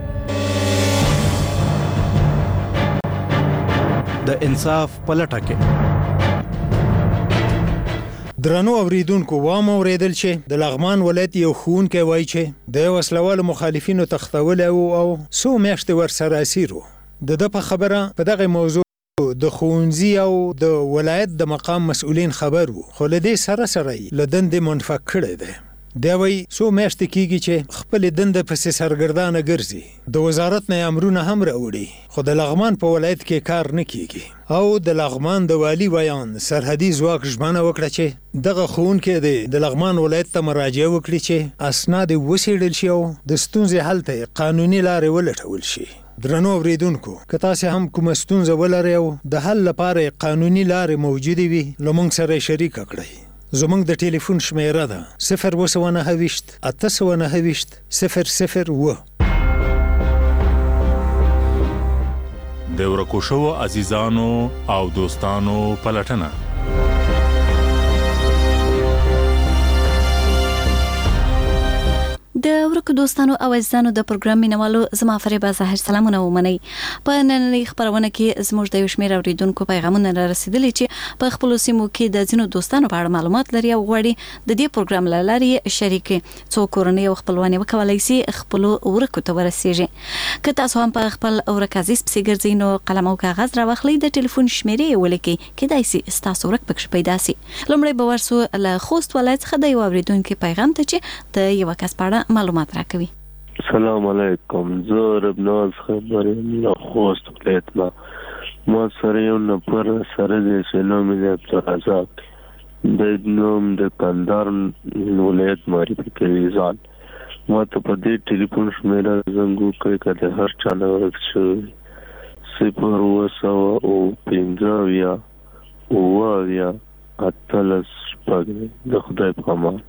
د انصاف په لټه کې درنو اوریدونکو، وام اوریدل چې د لغمان ولایت یو ښوونکی وایي چې د وسلوالو مخالفینو تختولی او څو میاشتې ورسره اسیر و. د ده په خبره په دغه موضوع د ښوونځي او د ولایت د مقام مسؤلین خبر وو، خو له دې سره سره یې له دندې منفق کړی دی. دی وایي څو میاشتې کېږي چې خپلې دنده پسې سرګردانه ګرځي، د وزارت نه امرونه هم راوړي، خو د لغمان په ولایت کې کار نه کېږي. او د لغمان د والي ویان سرحدي ځواک ژمنه وکړه چې دغه ښوونکی دی د لغمان ولایت ته مراجعه وکړي چې اسناد یې وڅېړل شي او د ستونزې حل ته قانوني لارې ولټول شي. درنو اوریدونکو، که تاسې هم کومه ستونزه ولرئ او د حل لپاره قانوني لارې موجودې وي، له موږ سره یې شریکه کړئ. زموږ د ټلیفون شمیره ده 029 829 001. د ورکو شوو عزیزانو او دوستانو پلټنه. د ورکو دوستانو او عزیزانو د پروګرام مینوالو زما فریبه ظاهر سلامونه ومنئ. په نننۍ خبرونه کې زموږ د یو شمېر اوریدونکو پیغامونه رارسېدلي چې په خپلو سیمو کې د ځینو دوستانو په اړه معلومات لري او غواړي د دې پروګرام له لارې شریک کړي، څو کورنۍ او خپلوان وکولی شي خپلو ورکو ته ورسېږي. که تاسو هم په خپل ورک عزیز پسې ګرځئ نو قلم او کاغذ راواخلئ، د ټلیفون شمېرې یې ولیکئ، کیدای شي ستاسو ورک پکښې پیدا شي. لومړی به ورسو له خوست ولایت څخه د یو اوریدونکي پیغام ته چې د یوه کس په اړه معلومات راکوي. السلام علیکم، زه ربناز خبر یم له خوست ولایت نه. ما سره یو نفر سره دی چې نوم یې عبدالرزاق، د نوم د کندهار ولایت معرفي کوي ځان. ما ته په دې ټلیفون شمېره زنګ وکړئ که د هر چا نه ورک شوی 0 7 18 د خدای په امان.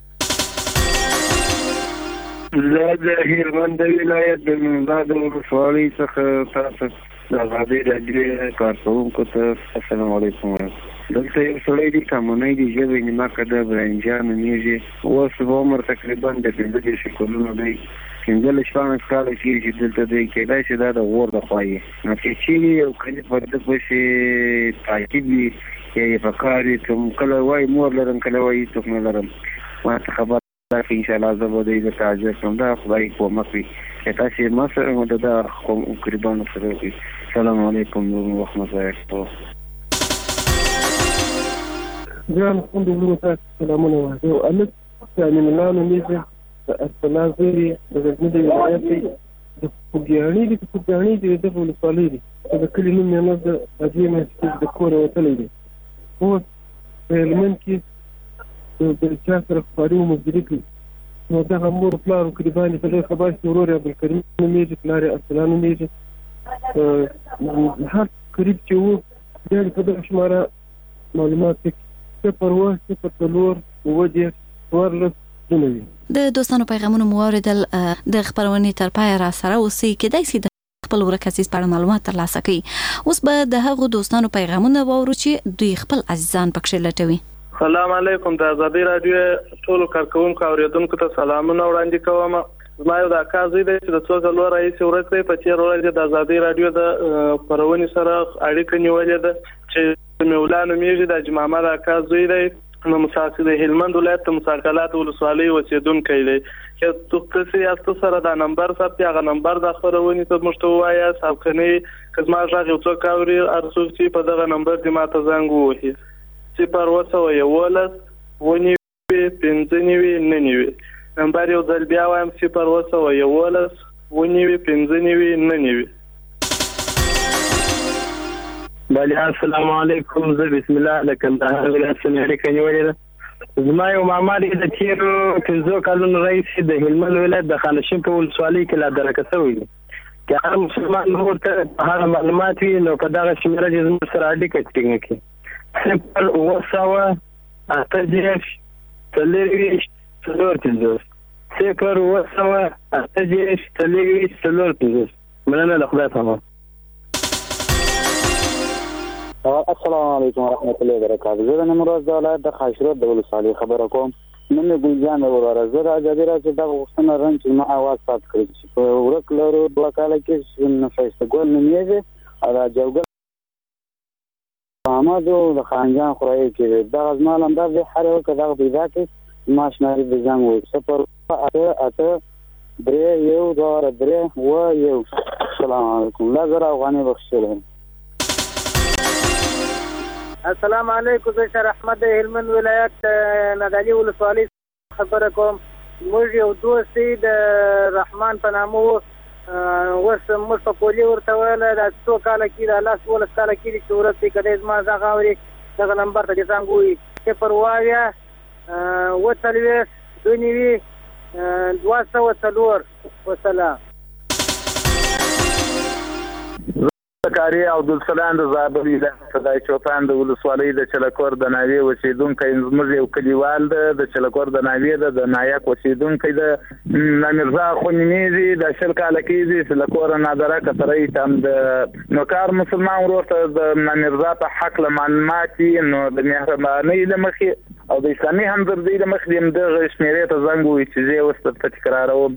زه د هلمند ولایت د مزاد ولسوالۍ څخه تاسو د آزادۍ راډیو کارکوونکو ته السلام علیکم. دلته یو سړی دی کمونۍ د ژبې نیمکه د برنجان نومیږي، اوس به عمر تقریبا د 15 کلونو دی، 15 کاله کېږي چې دلته دی. کېدای شي دا د غور د خوا یې، نو که چیرې یو کلي په ده پسې تعقیب وي یې په کار وي کوم کله وایي مور لرم کله وایي څوک نه لرم ما ته خبر ده چې انشاءالله زه به دوی درته حاضر کړم دا خدای کومک وي چې تاسې ما سره مو د دغه قربانو سره وکړي السلام علیکم وخت مو ضایع کړو ګران خویندو تاسو سلامونه وایي یو هلک چې امین الله نومیږي د ارسلان زوی دی د غزني د ولایت دی د خوږیاڼي دی خوږیاڼي دی د دغه ولسوالۍ دی د کلي نوم یې نس د ادویه میاشتې د کوره وتلی دی اوس په هلمند کې د چا سره خواري و مزدوري کوي نو دغه مور پلار و قریبان یې په دې خبر چې ورور یې عبدالکریم نومیږي پلار یې ارسلان نومیږي هر قریب چې و بیا یې په دغه شماره معلومات کې 0 د دوستانو پیغامونو موریدل د خبرونې تر پای را سره اوسې کېدای شي د خپل ورکسیس په اړه معلومات ترلاسه کړي اوس به د هغو دوستانو پیغامونه واورو چې دوی خپل عزیزان پکښې لټوي سلام علیکم د آزادۍ رادیو ټولو کارکونکو اوریدونکو ته سلامونه وړاندې کوم زما یو د اکا زوی دی چې د څو کالو راهیسې ورک دی په تېره ورځ د آزادۍ رادیو د خپرونې سره اړیکه نیولې ده چې مولا نومیږي د حاجي محمد اکا زوی دی نو مسافر د هلمند ولایت د مساکلات ولسوالۍ اوسیدونکی دی چې تاسو یاستو سره دا نمبر ثبت هغه نمبر د خبرونې ته مشته وایي سابقنی کزما ژغ یو څوک اوري ارڅوک چې په دغه نمبر دی ماته زنګ ووهي 0 ونی 15 ننوي نمبر یو ځل بیا وایم 0 ونی 15 ننوي بله السلام علیکم زه بسم الله د کندهار ولایت څخه اړیکه نیولې ده زما یو ماما دی د تېرو 15 کلونو راهیسې د هلمند ولایت د خانشین په ولسوالۍ کې لا درکه شوی دی که هر مسلمان نور ته هغه معلومات وي نو په دغه شمېره چې زموږ سره اړیکه ټینګه کړي 0 مننه د خدای په امان السلام علیکم ورحمت الله وبرکاته زه د نیمروز د ولایت د خاشرود د ولسوالۍ خبره کوم نن مې ګلجان وروره زه د ازادي راډیو دغه غوښتنه لرم چې زما اواز ثبت کړي چې په ورک لرو 2 کاله کې ښایسته ګل نومیږي او د جوګل احمد د خانجان خورایي کې دغه زما لمبر دی هر یو که دغه پیدا کړي زما شمارې د زنګ وایي 0 السلام علیکم لا زر افغاني بخښلم السلام علیکم زه شر احمد د هلمند ولایت نادعلي ولسوالۍ خبره کوم موږ یو دوست د رحمان په نامه اوس موږ په پولي ورته ویل د 2 کاله کې د 12 کاله کې چې ورسې کدی زما زغه اوري دغه نمبر ته څنګه وي 0 وسلام کاری عبدالسلام د زابل ولایت صدای چوپان د ولسوالۍ د چلکور د ناوی اوسیدونکی زموږ یو کلیوال د چلکور د ناوی د نایک اوسیدونکی د نامرزا خونیمیږي د 10 کاله کې چلکور نادره کترې تم د نوکار مسلمان ورته د نامرزا په حق له معلومات نو د مهرباني د مخې او د اسلامي همدردي د مخې د شمیرې ته زنګ وي چې زه اوس په تکراروم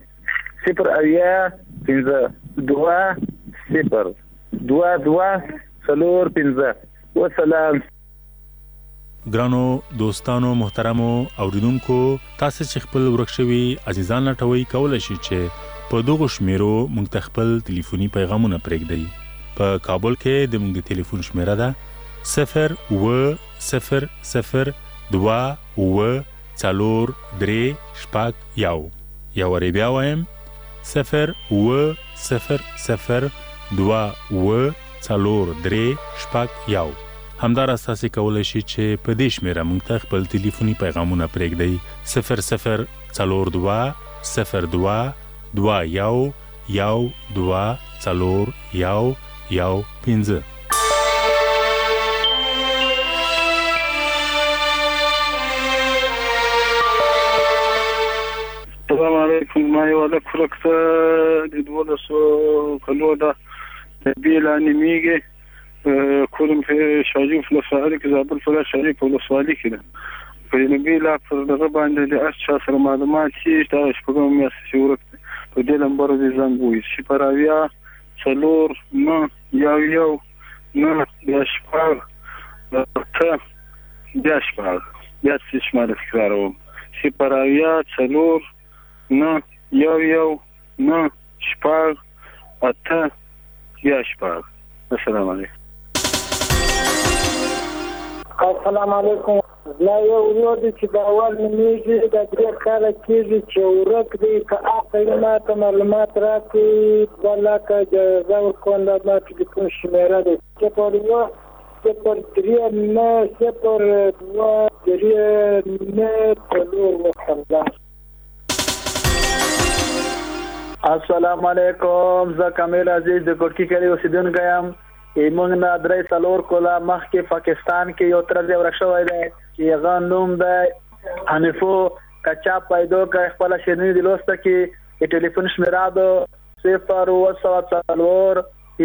0 وسلام ګرانو دوستانو محترمو اوریدونکو تاسو چې خپل ورکشوي عزیزان لټوي کولای شئ چې په دغه شمیرو موږ خپل ټلیفوني پیغامونه پرېږدئ په کابل کې د موږ د ټلیفون شمیره ده 0 یا ور بیا وایم 0 همدار اساسي کولای شي چې په دې شمیره موږ ته خپل ټلیفوني پیغامونه پرېږدئ 0 السلام علیکم ما یو د کلکته د 12 کلو د بیل انیمیږي کوم په شاجو فلسفه کې زابل فلا شریک ولسوالۍ کې ده په نبی لا پر دغه باندې د اشخاص سره معلومات چې تاسو په کوم میاشتې ورته په دې نمبر دې زنګ وي چې پراویا 4 9 1 1 9 د شپږ ته بیا شپږ بیا شمار تکراروم 0 4 9 1 9 شپږ 8 بیا شپږ. السلام علیکم. السلام علیکم. لا یو ورور چې د اول نمیږي د 3 کاله کېږي چې ورک دی که اته ماته معلومات راکړي بلکه جزا ورکوم د ما ټلیفون شمیره دی 03902 السلام علیکم. زه کامل عزیز د کوټکی کلی اوسیدونکی یم. موږ نه 3 کوله مخکې پاکستان کې یو تر ځای ورک شوی دی چې هغه نوم دی حنیفو کچا پیدا کړ خپل شیرینی د لوسته کې ټلیفون شمیره ده 0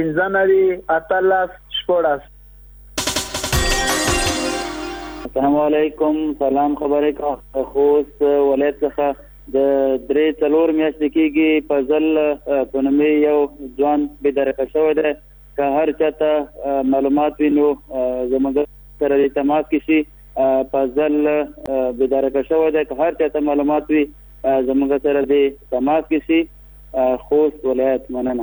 السلام علیکم. سلام خبرې کا خوست ولایت څخه د 3 میاشتې کېږي په ځل په نومې یو ځوان بېدرکه شوی دی. که هر چاته معلومات وي نو زموږ سره د تماس کې شي. په ځل بېدرکه شوی دی. که هر چاته معلومات وي زموږ سره د تماس کې شي. خوست ولایت. مننه.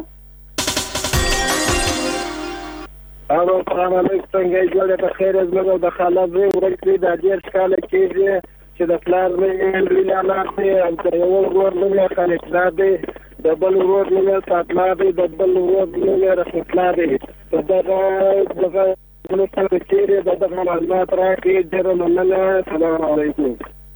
السلام علیکم. څنګه یې جوړه په خیر زموږ د خالد ورک دی د 10 کاله کېږي چې د پلار نه ویلانات دی او یو ورور نه خالد دی د بل ورور نه ساتلا دی د بل ورور نه رسلا دی دغه سره چیرې دغه معلومات راکړي. ډېر مننه. السلام علیکم.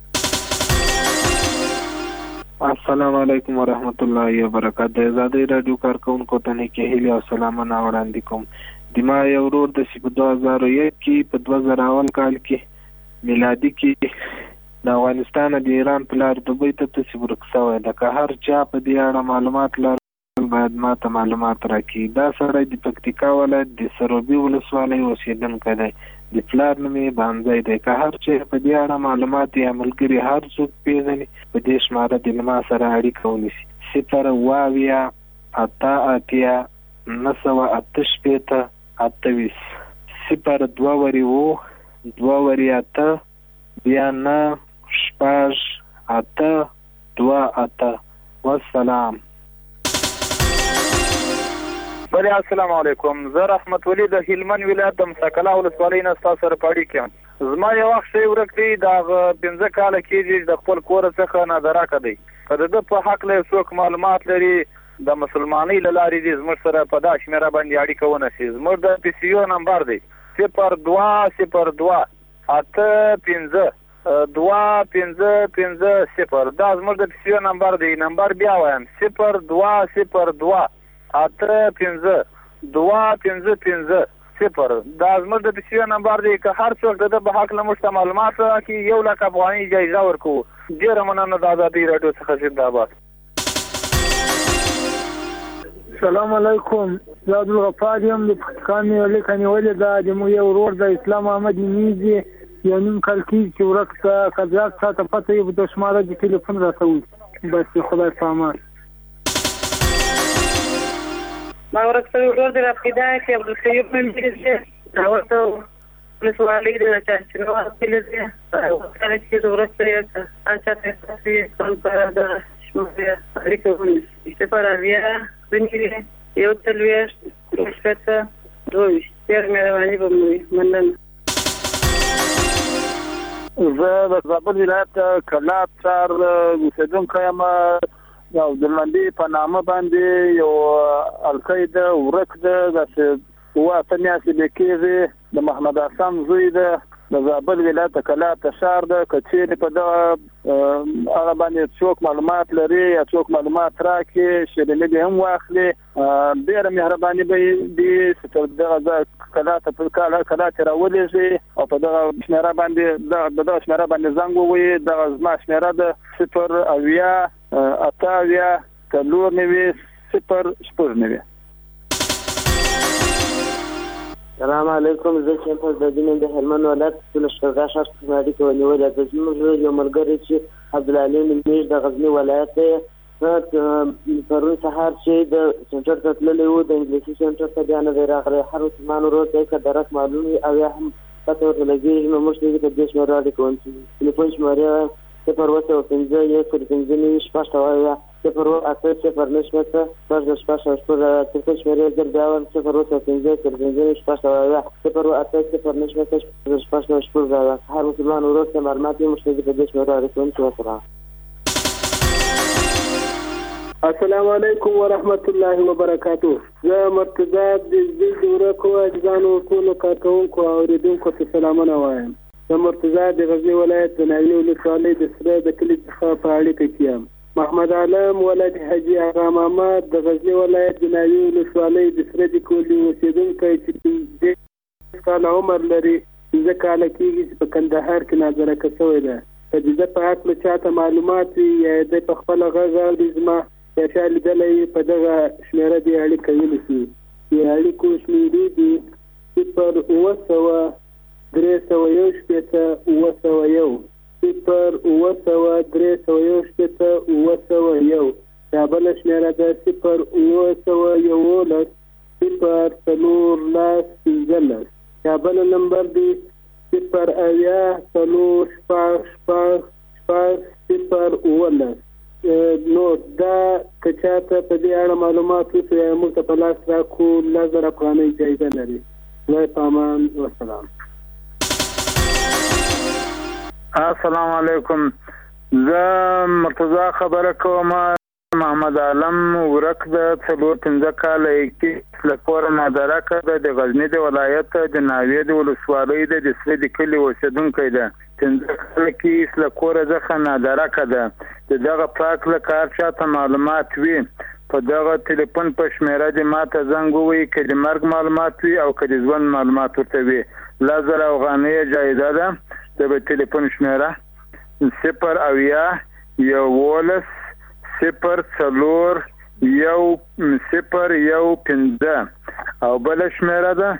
السلام علیکم ورحمت الله وبرکاته. د آزادۍ رادیو کارکونکو ته نیکې هیلې او سلامونه وړاندې کوم. د ما یو ورور د 2001 کې په 2001 کال کې میلادي کې د افغانستان د ایران پلار دوبۍ ته ورک شوی دی. که هر چا په دې اړه معلومات لرل باید ما ته معلومات راکړي. دا سړی د پکتیکا ولایت د سروبي ولسوالۍ اوسېدونکی دی. د پلار نوم یې بانځی دی. که هر چا په دې اړه معلومات یا ملګري هر څوک پیژني په دې شماره د ما سره اړیکه ونیسي. 0 واویا 88 988 28 0 2 8 بیا 9 شپږ 8 2 8. والسلام. بله السلام علیکم. زه رحمت ولی د هلمند ولایت د مسکلا ولسوالۍ نه ستاسو سره په اړیکه یم. زما یو وخت شی ورک دی د 15 کاله کېږي د خپل کور څخه نادراکه دی. که د ده په حق له څوک معلومات لري د مسلمانۍ له لارې دي زموږ سره په دا شمېره باندې اړیکه ونیسي. زموږ د PCO نمبر دی 0202 85 2550. دا زموږ د PCO نمبر دی. نمبر بیا وایم 0202 85 2550. دا زموږ د PCO نمبر دی. که هر څوک د په حق له موږ ته معلومات راکړي 1 لک افغانۍ جایزه ورکوو. ډېره مننه. د آزادۍ راډیو څخه زنده‌باد. السلام علیکم. زه عبدالغفار یم د پکتیکا مې لیکه نیولې ده. د مو یو ورور د اسلام محمد نیزي یو نیم کال کېږي چې ورک ته که زیات ساعته پته یې د شماره د ټلیفون راته وي. بس خدای په امان. ما ورک شوی ورور د رافیده کې عبدالطیب نوم یې دی. ورته ولسوالۍ د چانچنوال کلي دی. کله چې د ورک شوی هر چاته یې سره د شمېرې اړیکه ونیسي. 0 یو څلوېښت 22 ډېر مهرباني به مو وي. مننه. زه د زابل ولایت کلات ښار اوسېدونکی یم. د عبدالمندي په نامه باندې یو الکی ده ورک ده. داسې 8 میاشتې به کېږي. د محمد حسن زوی ده. د زابل ولایت کلات ښار ده. که چېرې په دغه هغه باندې څوک معلومات لري یا څوک معلومات راکړي شیریني به هم واخلي. ډېره مهرباني به وي چې دغه کلات راولېږي او په دغه شمېره باندې دغه شمېره باندې زنګ ووهي. دغه زما شمېره ده 0 اویا 88 4 0 السلام علیکم. زه شمس د دین د هلمند ولایت د شغا شخص اړیکه ونیولې ده. زموږ یو ملګری چې عبدالعلي نمیش د غزنی ولایت پرون سهار چې د سنټر ته تللی و د انګلیسي سنټر ته بیا نه دی راغلی. هر مسلمان ورور ته که درک معلوم وي او یا هم تاسو ورته لګېږي نو موږ دې په دې شمېره اړیکه ونیسو. تلیفون شمېره 015 058 تلیفون شمېرې زر بیاون 015 هر مسلمان ورور ته معلومات یې موږ دې په دې شمېره اړیکه ونیسو. وسلام. السلام علیکم ورحمت الله وبرکاتہ. زه مرتضی د دوره کو اجزانو ټول کارکونکو او اوریدونکو ته سلامونه وایم. زه مرتضی د غزنی ولایت د ناوې ولسوالۍ د سره د کلي څخه په اړیکه کې یم. محمد عالم ولد حاجي آغا محمد د غزنی ولایت د ناوې ولسوالۍ د سره د کلي اوسیدونکی چې 15 کاله عمر لري. 15 کاله کېږي چې په کندهار کې ناظرکه شوی ده. په دې په هکله چاته معلومات یا د په خپله غږ اوري زما یا چا لیدلی په دغه شمېره دې اړیکه ونیسي. د اړیکو شمېرې دي 0-301-301-301. دا بله شمېره ده 0-11-0-4-15. دا بله نمبر دی 0-80-6-6-6-0-11. نو دا که چاته په دې اړه معلومات وسو یا موږ ته په لاس راکړو 1000 افغانۍ جایزه لري. خدای په امان. والسلام. السلام علیکم. زه مرتضی خبره کوم. محمد عالم ورک د 4-5 کاله کې لکور نادرکه د غزنی د ولایت د ناوې د ولسوالۍ د سره د کلي اوسیدونکی ده. 5 کاله کې لکور ځخه نادرکه ده. دغه پاک له کار چاته معلومات وي په دغه ټلیفون په شمېره د ماته زنګ ووي که د مرګ معلومات وي او که د ژوند معلومات ورته وي. 1000 افغانۍ جایزه ده. د ټلیفون شمېره 0-0-4-1-0-1-5 او بل شمېره ده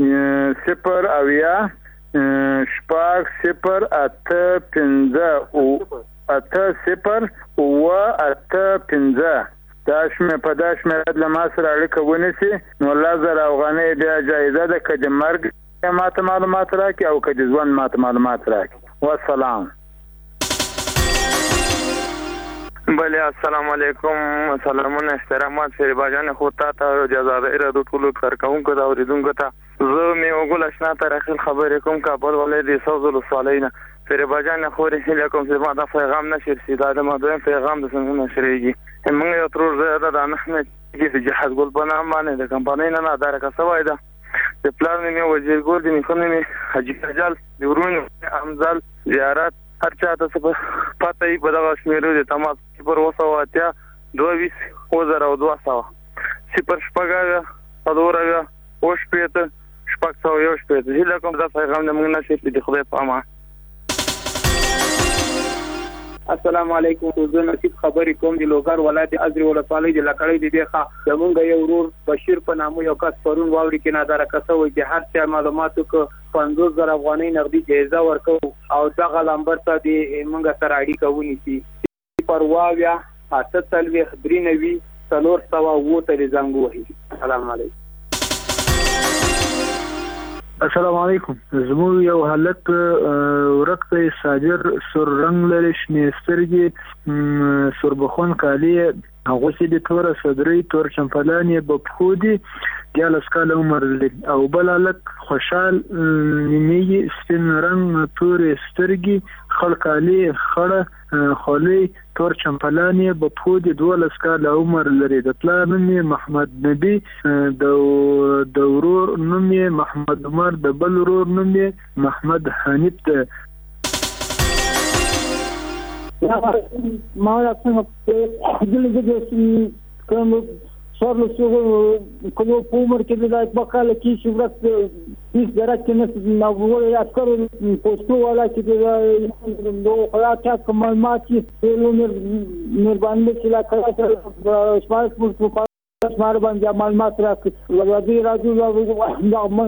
0-8-5-8-0-8-5. دا شمېره په دا شمېره له ما سره اړیکه ونیسي نو 1000 افغانۍ بیا جایزه ده که د مرګ ماته معلومات راکړي او که د ژوند ماته معلومات راکړي. والسلام. بله السلام علیکم. سلامونه احترامات فریباجان خو تا ته جزایر د ټولو کارکونکو دا اوریدونکو ته زه می وګول آشنا ترخیل خبرې کوم کابل ولایت د سوزل ولسوالۍ نه فریباجان خو رحله کوم چې ما دا پیغام نشر سي دا د مدوین پیغام د څنګه نشریږي. موږ یو تر زه د احمد چې جهاز ګل بنا باندې د کمپاین نه اداره کوي دا د پلان مې وزیر ګور د میخونه مې حاجی رجال د ورونو امزال زیارت هر چاته څه پته یې په دغه شمېرو د تماس پر 222 صفر شپږه ادوره او شپېته شپږ سو یو شپېته. هیله کوم دا پیغام د موږ نشي د خدای په امان. السلام علیکم. زه نصیب خبرې کوم د لوګر ولایت ازری ولسوالۍ د لکړې د دیخه زمونږ یو ورور بشیر په نامو یو کس پرون واوري کې نادره کسوي چې هر څه معلوماتو کو 50000 افغانۍ نقدي جایزه ورکو او دغه لمبر ته د موږ سره اړیکه ونیسي. پرواویا 893 400 ته زنګ وهي. السلام علیکم. السلام علیکم. زموږ یو حالت ورکته ساجر سور رنگ لري شنې سترګې سربخون کالی هغه چې د تور صدرې تور چمپلانې بخودي د لسکاله عمر لري او بل لک خوشحال نیمه سپین رنگ تور سترګې خلکالی خړه خولي تور چمپلانې بخودي 12 کاله عمر لري. د پلان نوم محمد نبی د ورور نوم محمد عمر د بل ورور نوم محمد حنیف ده. ما څنګه دلته کوم څورلو کومو پومر کې د بقاله کې چې ورته هیڅ درک نه نوول یا کار پوسټو والا چې نو خلاصه کوم معلومات چې له مهرباني چې لا کړه سمارټ فون اسمار باندې معلومات راکړي. لږه راځي دا من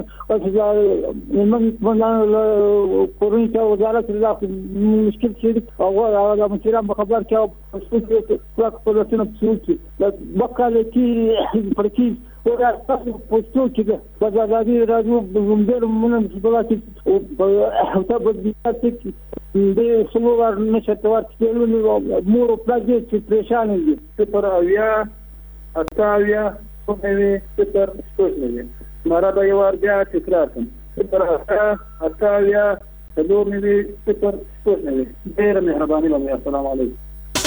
کورنۍ ته وزارت لا مشکل شي او هغه مشران خبر کې او په لسنه څوکي بقاله کې پرکی ورا تاسو پوښتنه کیږي په ازادي راډیو ډېر مننه چې ته په دې کې د څلور نشته ورته مور په دې چې پریشان دي پر اویا اتاویا په دې پر څه مرا به یو ورځ تکرار کوم پر اتاویا څلور نیوي پر څه ډېر مهرباني وکړئ. السلام علیکم.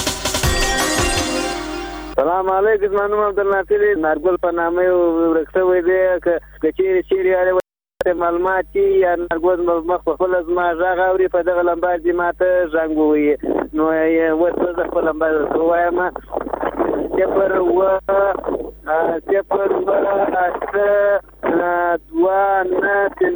سلام علیکم. منم عبدالناصر نارګل په نامه ورکسه وې دې کچېری اړه معلومات یا نارګل مخ په خپل ازما ژغ اوري په دغه لمبار دي ماته ژغ وې نو یې ورته خپل لمبار وایم صفر و صفر و 2